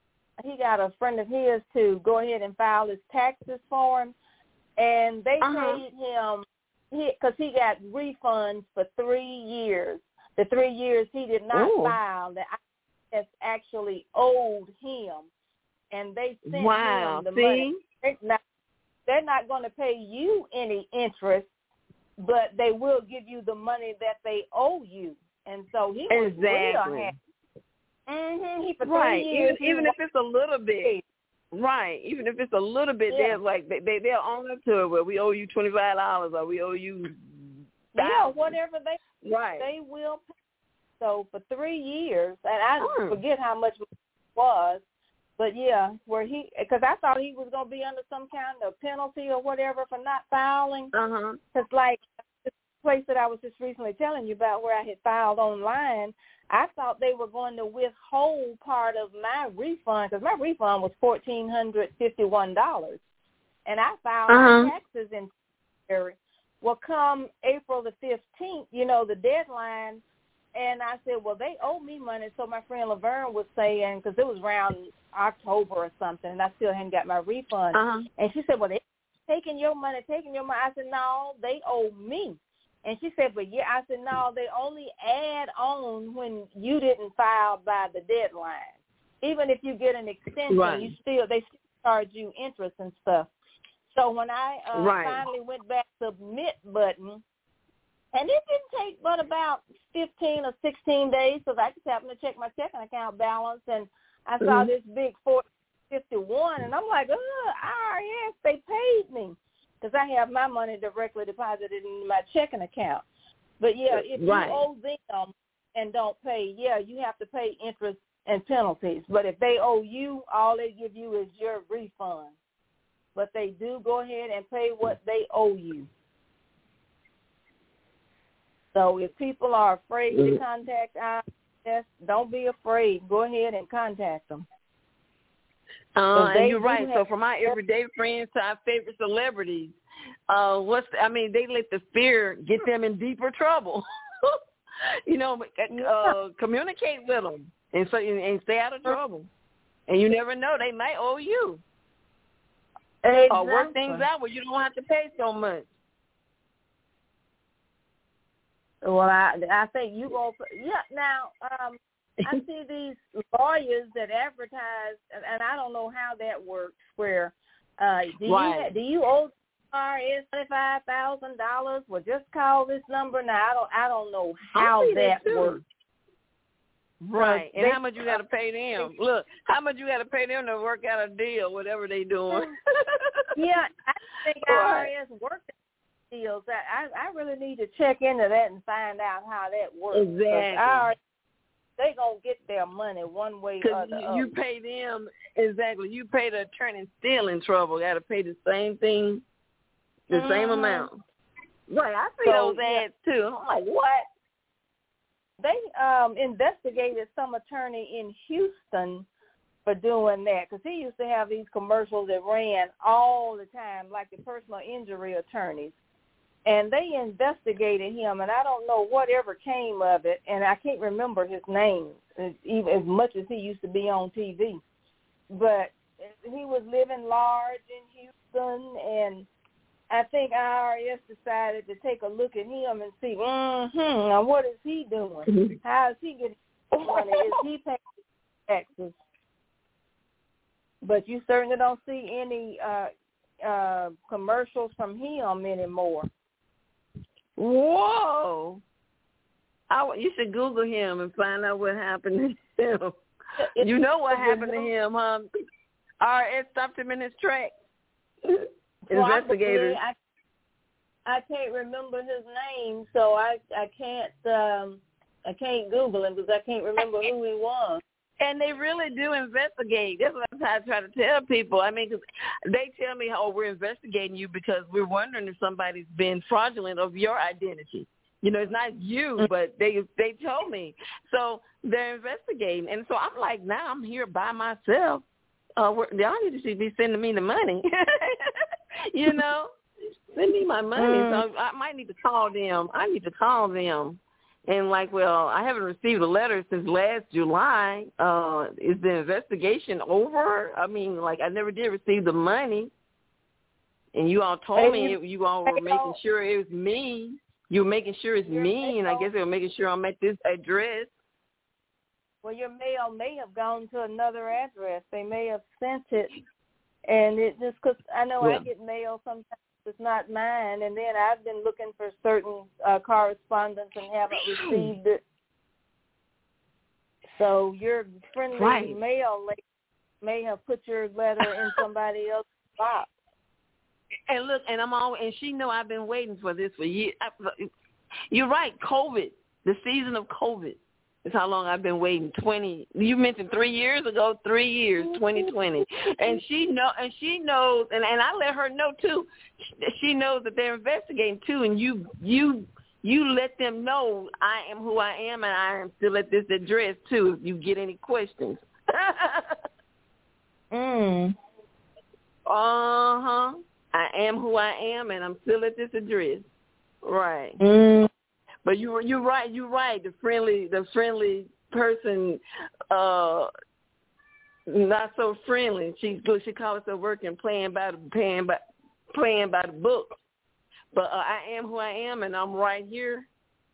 of his to go ahead and file his taxes for him, and they paid him because he got refunds for 3 years. The 3 years he did not file, the IRS actually owed him, and they sent him the money. They're not going to pay you any interest, but they will give you the money that they owe you. And so he was real happy. He for 3 years. Even if it's a little bit. Right. Even if it's a little bit, they're like they'll own up to it. Well, we owe you $25, or we owe you whatever they will pay. So for 3 years, and I forget how much it was, but because I thought he was going to be under some kind of penalty or whatever for not filing. Because like this place that I was just recently telling you about where I had filed online, I thought they were going to withhold part of my refund because my refund was $1,451, and I filed my taxes in February. Well, come April the 15th, the deadline, and I said, well, they owe me money. So my friend Laverne was saying, because it was around October or something, and I still hadn't got my refund. And she said, well, they're taking your money. I said, no, they owe me. And she said, but I said, no, they only add on when you didn't file by the deadline. Even if you get an extension, they still charge you interest and stuff. So when I finally went back to submit button, and it didn't take but about 15 or 16 days, because I just happened to check my checking account balance, and I saw this big $451, and I'm like, IRS, they paid me. Because I have my money directly deposited in my checking account. But, if you owe them and don't pay, you have to pay interest and penalties. But if they owe you, all they give you is your refund. But they do go ahead and pay what they owe you. So if people are afraid to contact IRS, don't be afraid. Go ahead and contact them. And you're right. So from my everyday friends to our favorite celebrities, they let the fear get them in deeper trouble. Communicate with them and stay out of trouble. And you never know, they might owe you. Exactly. Or work things out where you don't have to pay so much. Well, I think you go. Now. I see these lawyers that advertise, and I don't know how that works. Where do you owe IRS $25,000? Well, just call this number. Now I don't know how that works. Right, and how much you got to pay them? Look, how much you got to pay them to work out a deal, whatever they doing. I think IRS works deals. I really need to check into that and find out how that works. Exactly. They gonna get their money one way or the other. You pay them You pay the attorney still in trouble. Got to pay the same thing, the same amount. Right, I see those ads too. I'm like, what? They investigated some attorney in Houston for doing that, because he used to have these commercials that ran all the time, like the personal injury attorneys. And they investigated him, and I don't know whatever came of it, and I can't remember his name, even as much as he used to be on TV. But he was living large in Houston, and I think IRS decided to take a look at him and see, now what is he doing? How is he getting money? Is he paying taxes? But you certainly don't see any commercials from him anymore. Whoa! You should Google him and find out what happened to him. You know what happened to him, huh? IRS stopped him in his tracks. Investigators. I can't remember his name, so I can't Google him because I can't remember who he was. And they really do investigate. That's what I try to tell people. I mean, 'cause they tell me, oh, we're investigating you because we're wondering if somebody's been fraudulent of your identity. You know, it's not you, but they told me. So they're investigating. And so I'm like, now I'm here by myself. Y'all need to be sending me the money. You know, send me my money. So I might need to call them. And like, well, I haven't received a letter since last July. Is the investigation over? I mean, like, I never did receive the money. And you all told me you all were making sure it was me. You were making sure it's me, and I guess they were making sure I'm at this address. Well, your mail may have gone to another address. They may have sent it, and it just because I know I get mail sometimes. It's not mine, and then I've been looking for certain correspondence and haven't received it. So your friendly mail lady may have put your letter in somebody else's box. And look, and and she know I've been waiting for this for years. You're right, COVID, the season of COVID is how long I've been waiting. You mentioned 3 years ago, 3 years, 2020. And she knows, and I let her know too. She knows that they're investigating too, and you let them know I am who I am, and I am still at this address too. If you get any questions. I am who I am, and I'm still at this address. Right. But you're right. The friendly person, not so friendly. She calls herself working, playing by the book. But I am who I am, and I'm right here.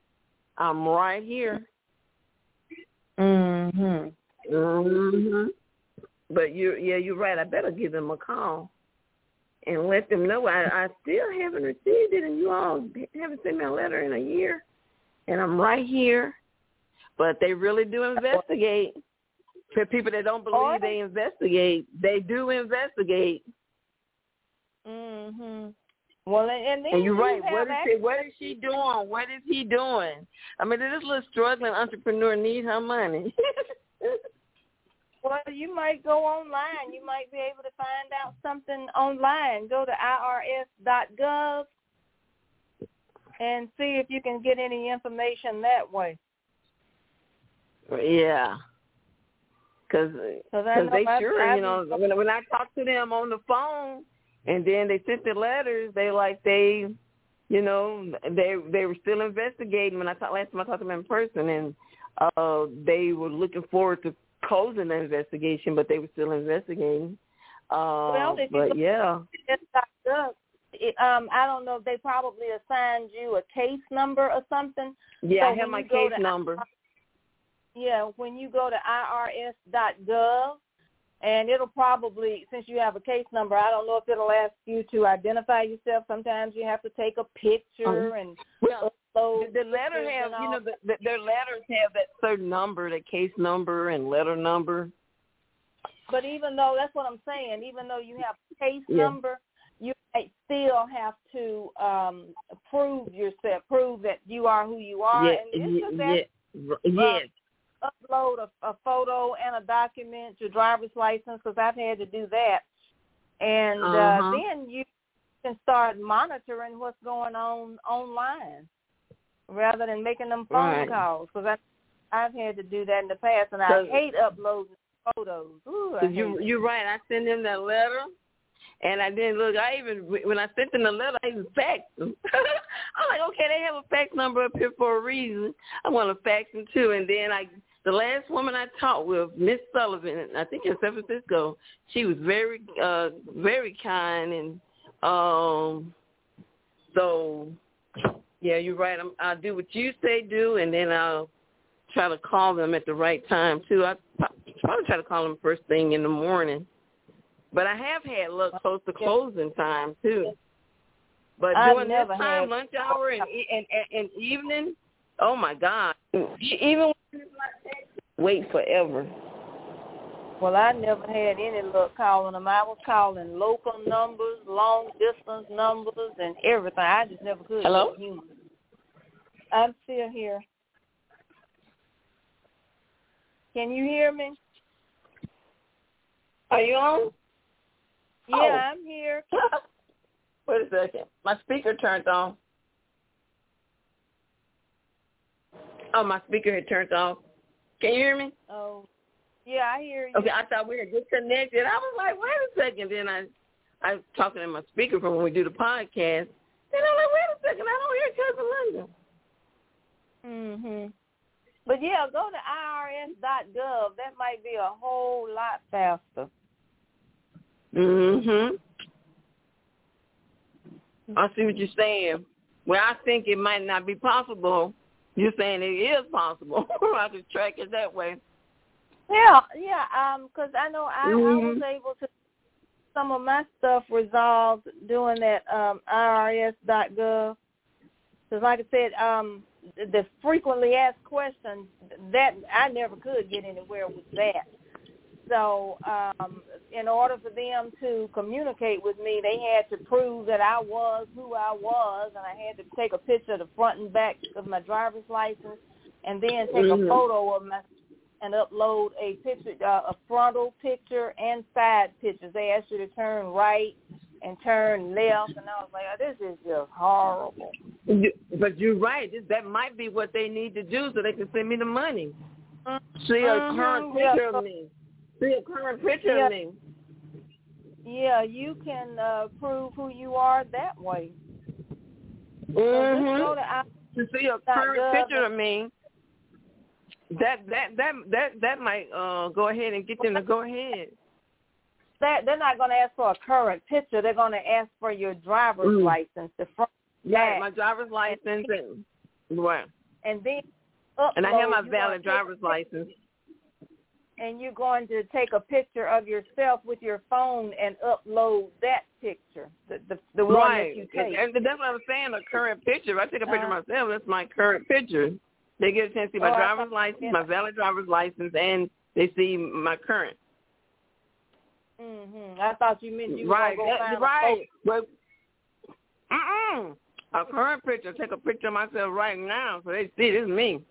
But you're right. I better give them a call and let them know I still haven't received it, and you all haven't sent me a letter in a year, and I'm right here. But they really do investigate. For people that don't believe they investigate, they do investigate. Well, and you're right. What is she doing? What is he doing? I mean, this little struggling entrepreneur needs her money. Well, you might go online. You might be able to find out something online. Go to irs.gov and see if you can get any information that way. Yeah. Because they sure, you know, when I talk to them on the phone and then they sent the letters, they you know, they were still investigating. Last time I talked to them in person, and they were looking forward to closing the investigation, but they were still investigating. But yeah. I don't know if they probably assigned you a case number or something. Yeah, so I have my case number. When you go to irs.gov, and it'll probably, since you have a case number, I don't know if it'll ask you to identify yourself. Sometimes you have to take a picture and upload. The letter have, you know, their letters have that certain number, the case number and letter number. But even though, that's what I'm saying, even though you have a case number, you might still have to prove yourself, prove that you are who you are. Yes. Upload a photo and a document, your driver's license, because I've had to do that. And then you can start monitoring what's going on online rather than making them phone calls, because I've had to do that in the past, and I hate uploading photos. Ooh, you're right. I sent them that letter, and I didn't look. When I sent them the letter, I even faxed them. I'm like, okay, they have a fax number up here for a reason. I want to fax them too. And then the last woman I talked with, Miss Sullivan, I think in San Francisco, she was very, very kind, and so yeah, you're right. I'll do what you say do, and then I'll try to call them at the right time too. I probably try to call them first thing in the morning, but I have had luck close to closing time too. But during this time, lunch hour and evening, oh my God! Even when it's like that, wait forever. Well, I never had any luck calling them. I was calling local numbers, long distance numbers, and everything. I just never could. Hello? Get human. I'm still here. Can you hear me? Are you on? Yeah, I'm here. Wait a second. My speaker turned on. Oh, my speaker had turned off. Can you hear me? Oh, yeah, I hear you. Okay, I thought we had disconnected. I was like, wait a second. Then I was talking in my speakerphone when we do the podcast. Then I'm like, wait a second. I don't hear Cousin Linda. Mhm. But yeah, go to IRS.gov. That might be a whole lot faster. Mhm. I see what you're saying. Well, I think it might not be possible. You're saying it is possible. I could track it that way. Yeah. Because I know I was able to some of my stuff resolved doing that IRS.gov. Because like I said, the frequently asked questions, that I never could get anywhere with that. So in order for them to communicate with me, they had to prove that I was who I was, and I had to take a picture of the front and back of my driver's license, and then take a photo of my and upload a picture, a frontal picture and side pictures. They asked you to turn right and turn left, and I was like, oh, this is just horrible. But you're right. That might be what they need to do so they can send me the money. See a current picture of me. See a current picture of me. Yeah, you can prove who you are that way. So to see a current picture of me, that might go ahead and get them to go ahead. They're not going to ask for a current picture. They're going to ask for your driver's license, the front. Yeah, my driver's license and right. And then and I have my valid driver's license. And you're going to take a picture of yourself with your phone and upload that picture, the one that you take. And that's what I was saying, a current picture. If I take a picture of myself, that's my current picture. They get a chance to see my driver's license, my valid driver's license, and they see my current. I thought you meant you were going to go find a photo. A current picture. Take a picture of myself right now so they see this is me.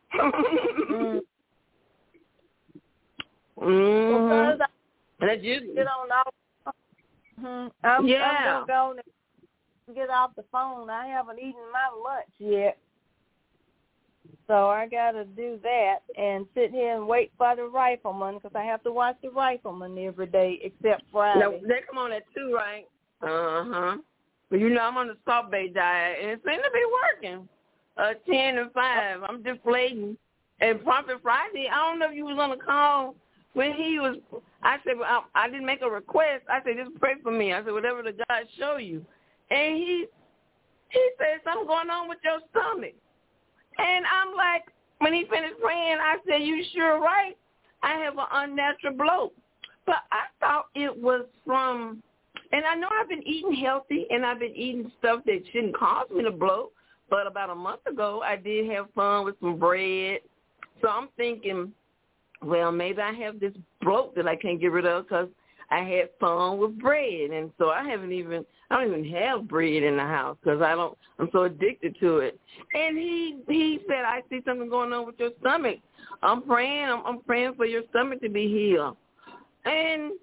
Because that's you. Get on off. I'm going to go and get off the phone. I haven't eaten my lunch yet. So I got to do that and sit here and wait for the rifleman because I have to watch the rifleman every day except Friday. No, they come on at 2, right? But you know I'm on the Salt Bay diet, and it seems to be working. 10 and 5. I'm deflating. And Prophet Friday, I don't know if you was on the call when he was. I said, well, I didn't make a request. I said, just pray for me. I said, whatever the God show you. And he said, something going on with your stomach. And I'm like, when he finished praying, I said, you sure right? I have an unnatural bloat. But I thought it was from, and I know I've been eating healthy, and I've been eating stuff that shouldn't cause me to bloat. But about a month ago, I did have fun with some bread. So I'm thinking, well, maybe I have this bloat that I can't get rid of because I had fun with bread. And so I don't even have bread in the house because I'm so addicted to it. And he said, I see something going on with your stomach. I'm praying for your stomach to be healed. And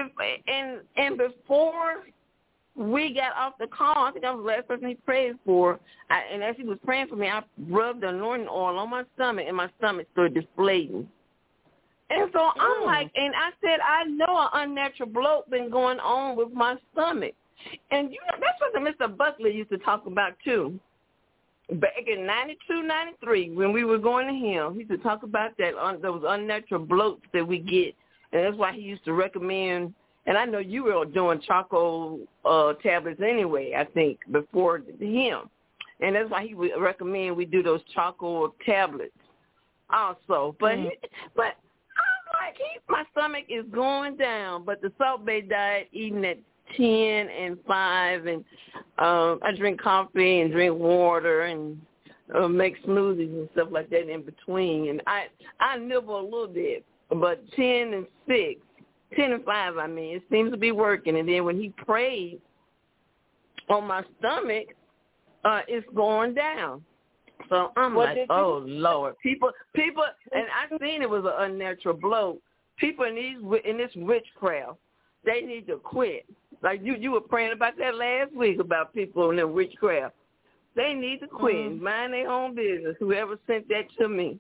before we got off the call, I think I was the last person he prayed for, and as he was praying for me, I rubbed the anointing oil on my stomach, and my stomach started deflating. And so I'm like, and I said, I know an unnatural bloat been going on with my stomach. And you know, that's what Mr. Buckley used to talk about too. Back in 92, 93, when we were going to him, he used to talk about that those unnatural bloats that we get. And that's why he used to recommend, and I know you were doing charcoal tablets anyway, I think, before him. And that's why he would recommend we do those charcoal tablets also. But but I'm like, my stomach is going down. But the Salt Bay diet, eating at 10 and 5, and I drink coffee and drink water and make smoothies and stuff like that in between. And I nibble a little bit, but 10 and 6, 10 and 5, I mean, it seems to be working. And then when he prays on my stomach, it's going down. So I'm like, oh, Lord. People, and I seen it was an unnatural bloat. People in this witchcraft, they need to quit. Like you were praying about that last week about people in the witchcraft. They need to quit, mind their own business, whoever sent that to me.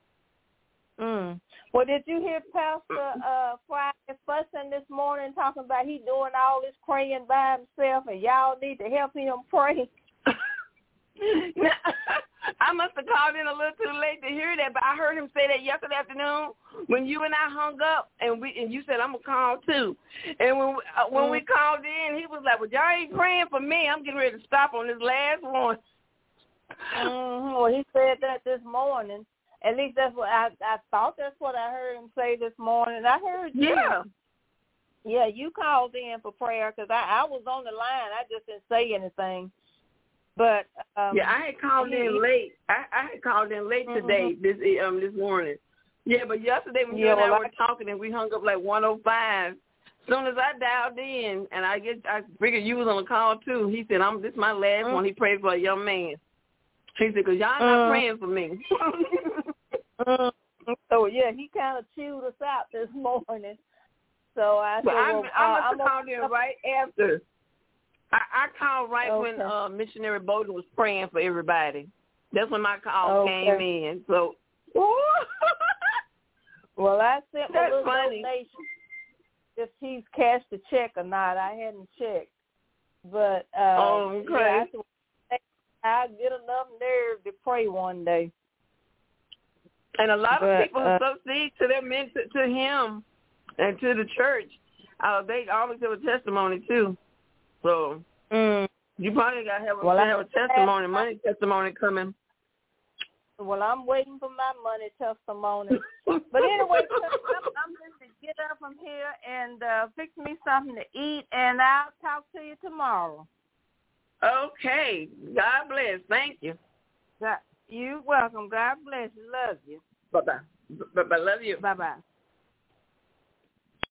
Well, did you hear Pastor Friday fussing this morning talking about he doing all this praying by himself and y'all need to help him pray? Now, I must have called in a little too late to hear that, but I heard him say that yesterday afternoon when you and I hung up, and you said I'm gonna call too. And when we called in, he was like, "Well, y'all ain't praying for me. I'm getting ready to stop on this last one." Well, he said that this morning. At least that's what I thought. That's what I heard him say this morning. I heard you. Yeah, you called in for prayer because I was on the line. I just didn't say anything. But I had called in late. I had called in late today, this morning. Yeah, but yesterday when you and I were talking and we hung up like 1:05, as soon as I dialed in and I figured you was on the call too. He said, "This is my last one." He prayed for a young man. He said, "Because y'all not praying for me." So yeah, he kind of chewed us out this morning. So I said, I must have called in right after. I called right when Missionary Bowden was praying for everybody. That's when my call came in. So, well, I sent a little donation if he's cashed the check or not. I hadn't checked, but I'll get enough nerve to pray one day. And a lot of people who sow seeds to their to him and to the church, they always have a testimony too. So you probably got to have a testimony, money testimony coming. Well, I'm waiting for my money testimony. But anyway, I'm going to get up from here and fix me something to eat, and I'll talk to you tomorrow. Okay. God bless. Thank you. You're welcome. God bless you. Love you. Bye-bye. Bye-bye. Love you. Bye-bye.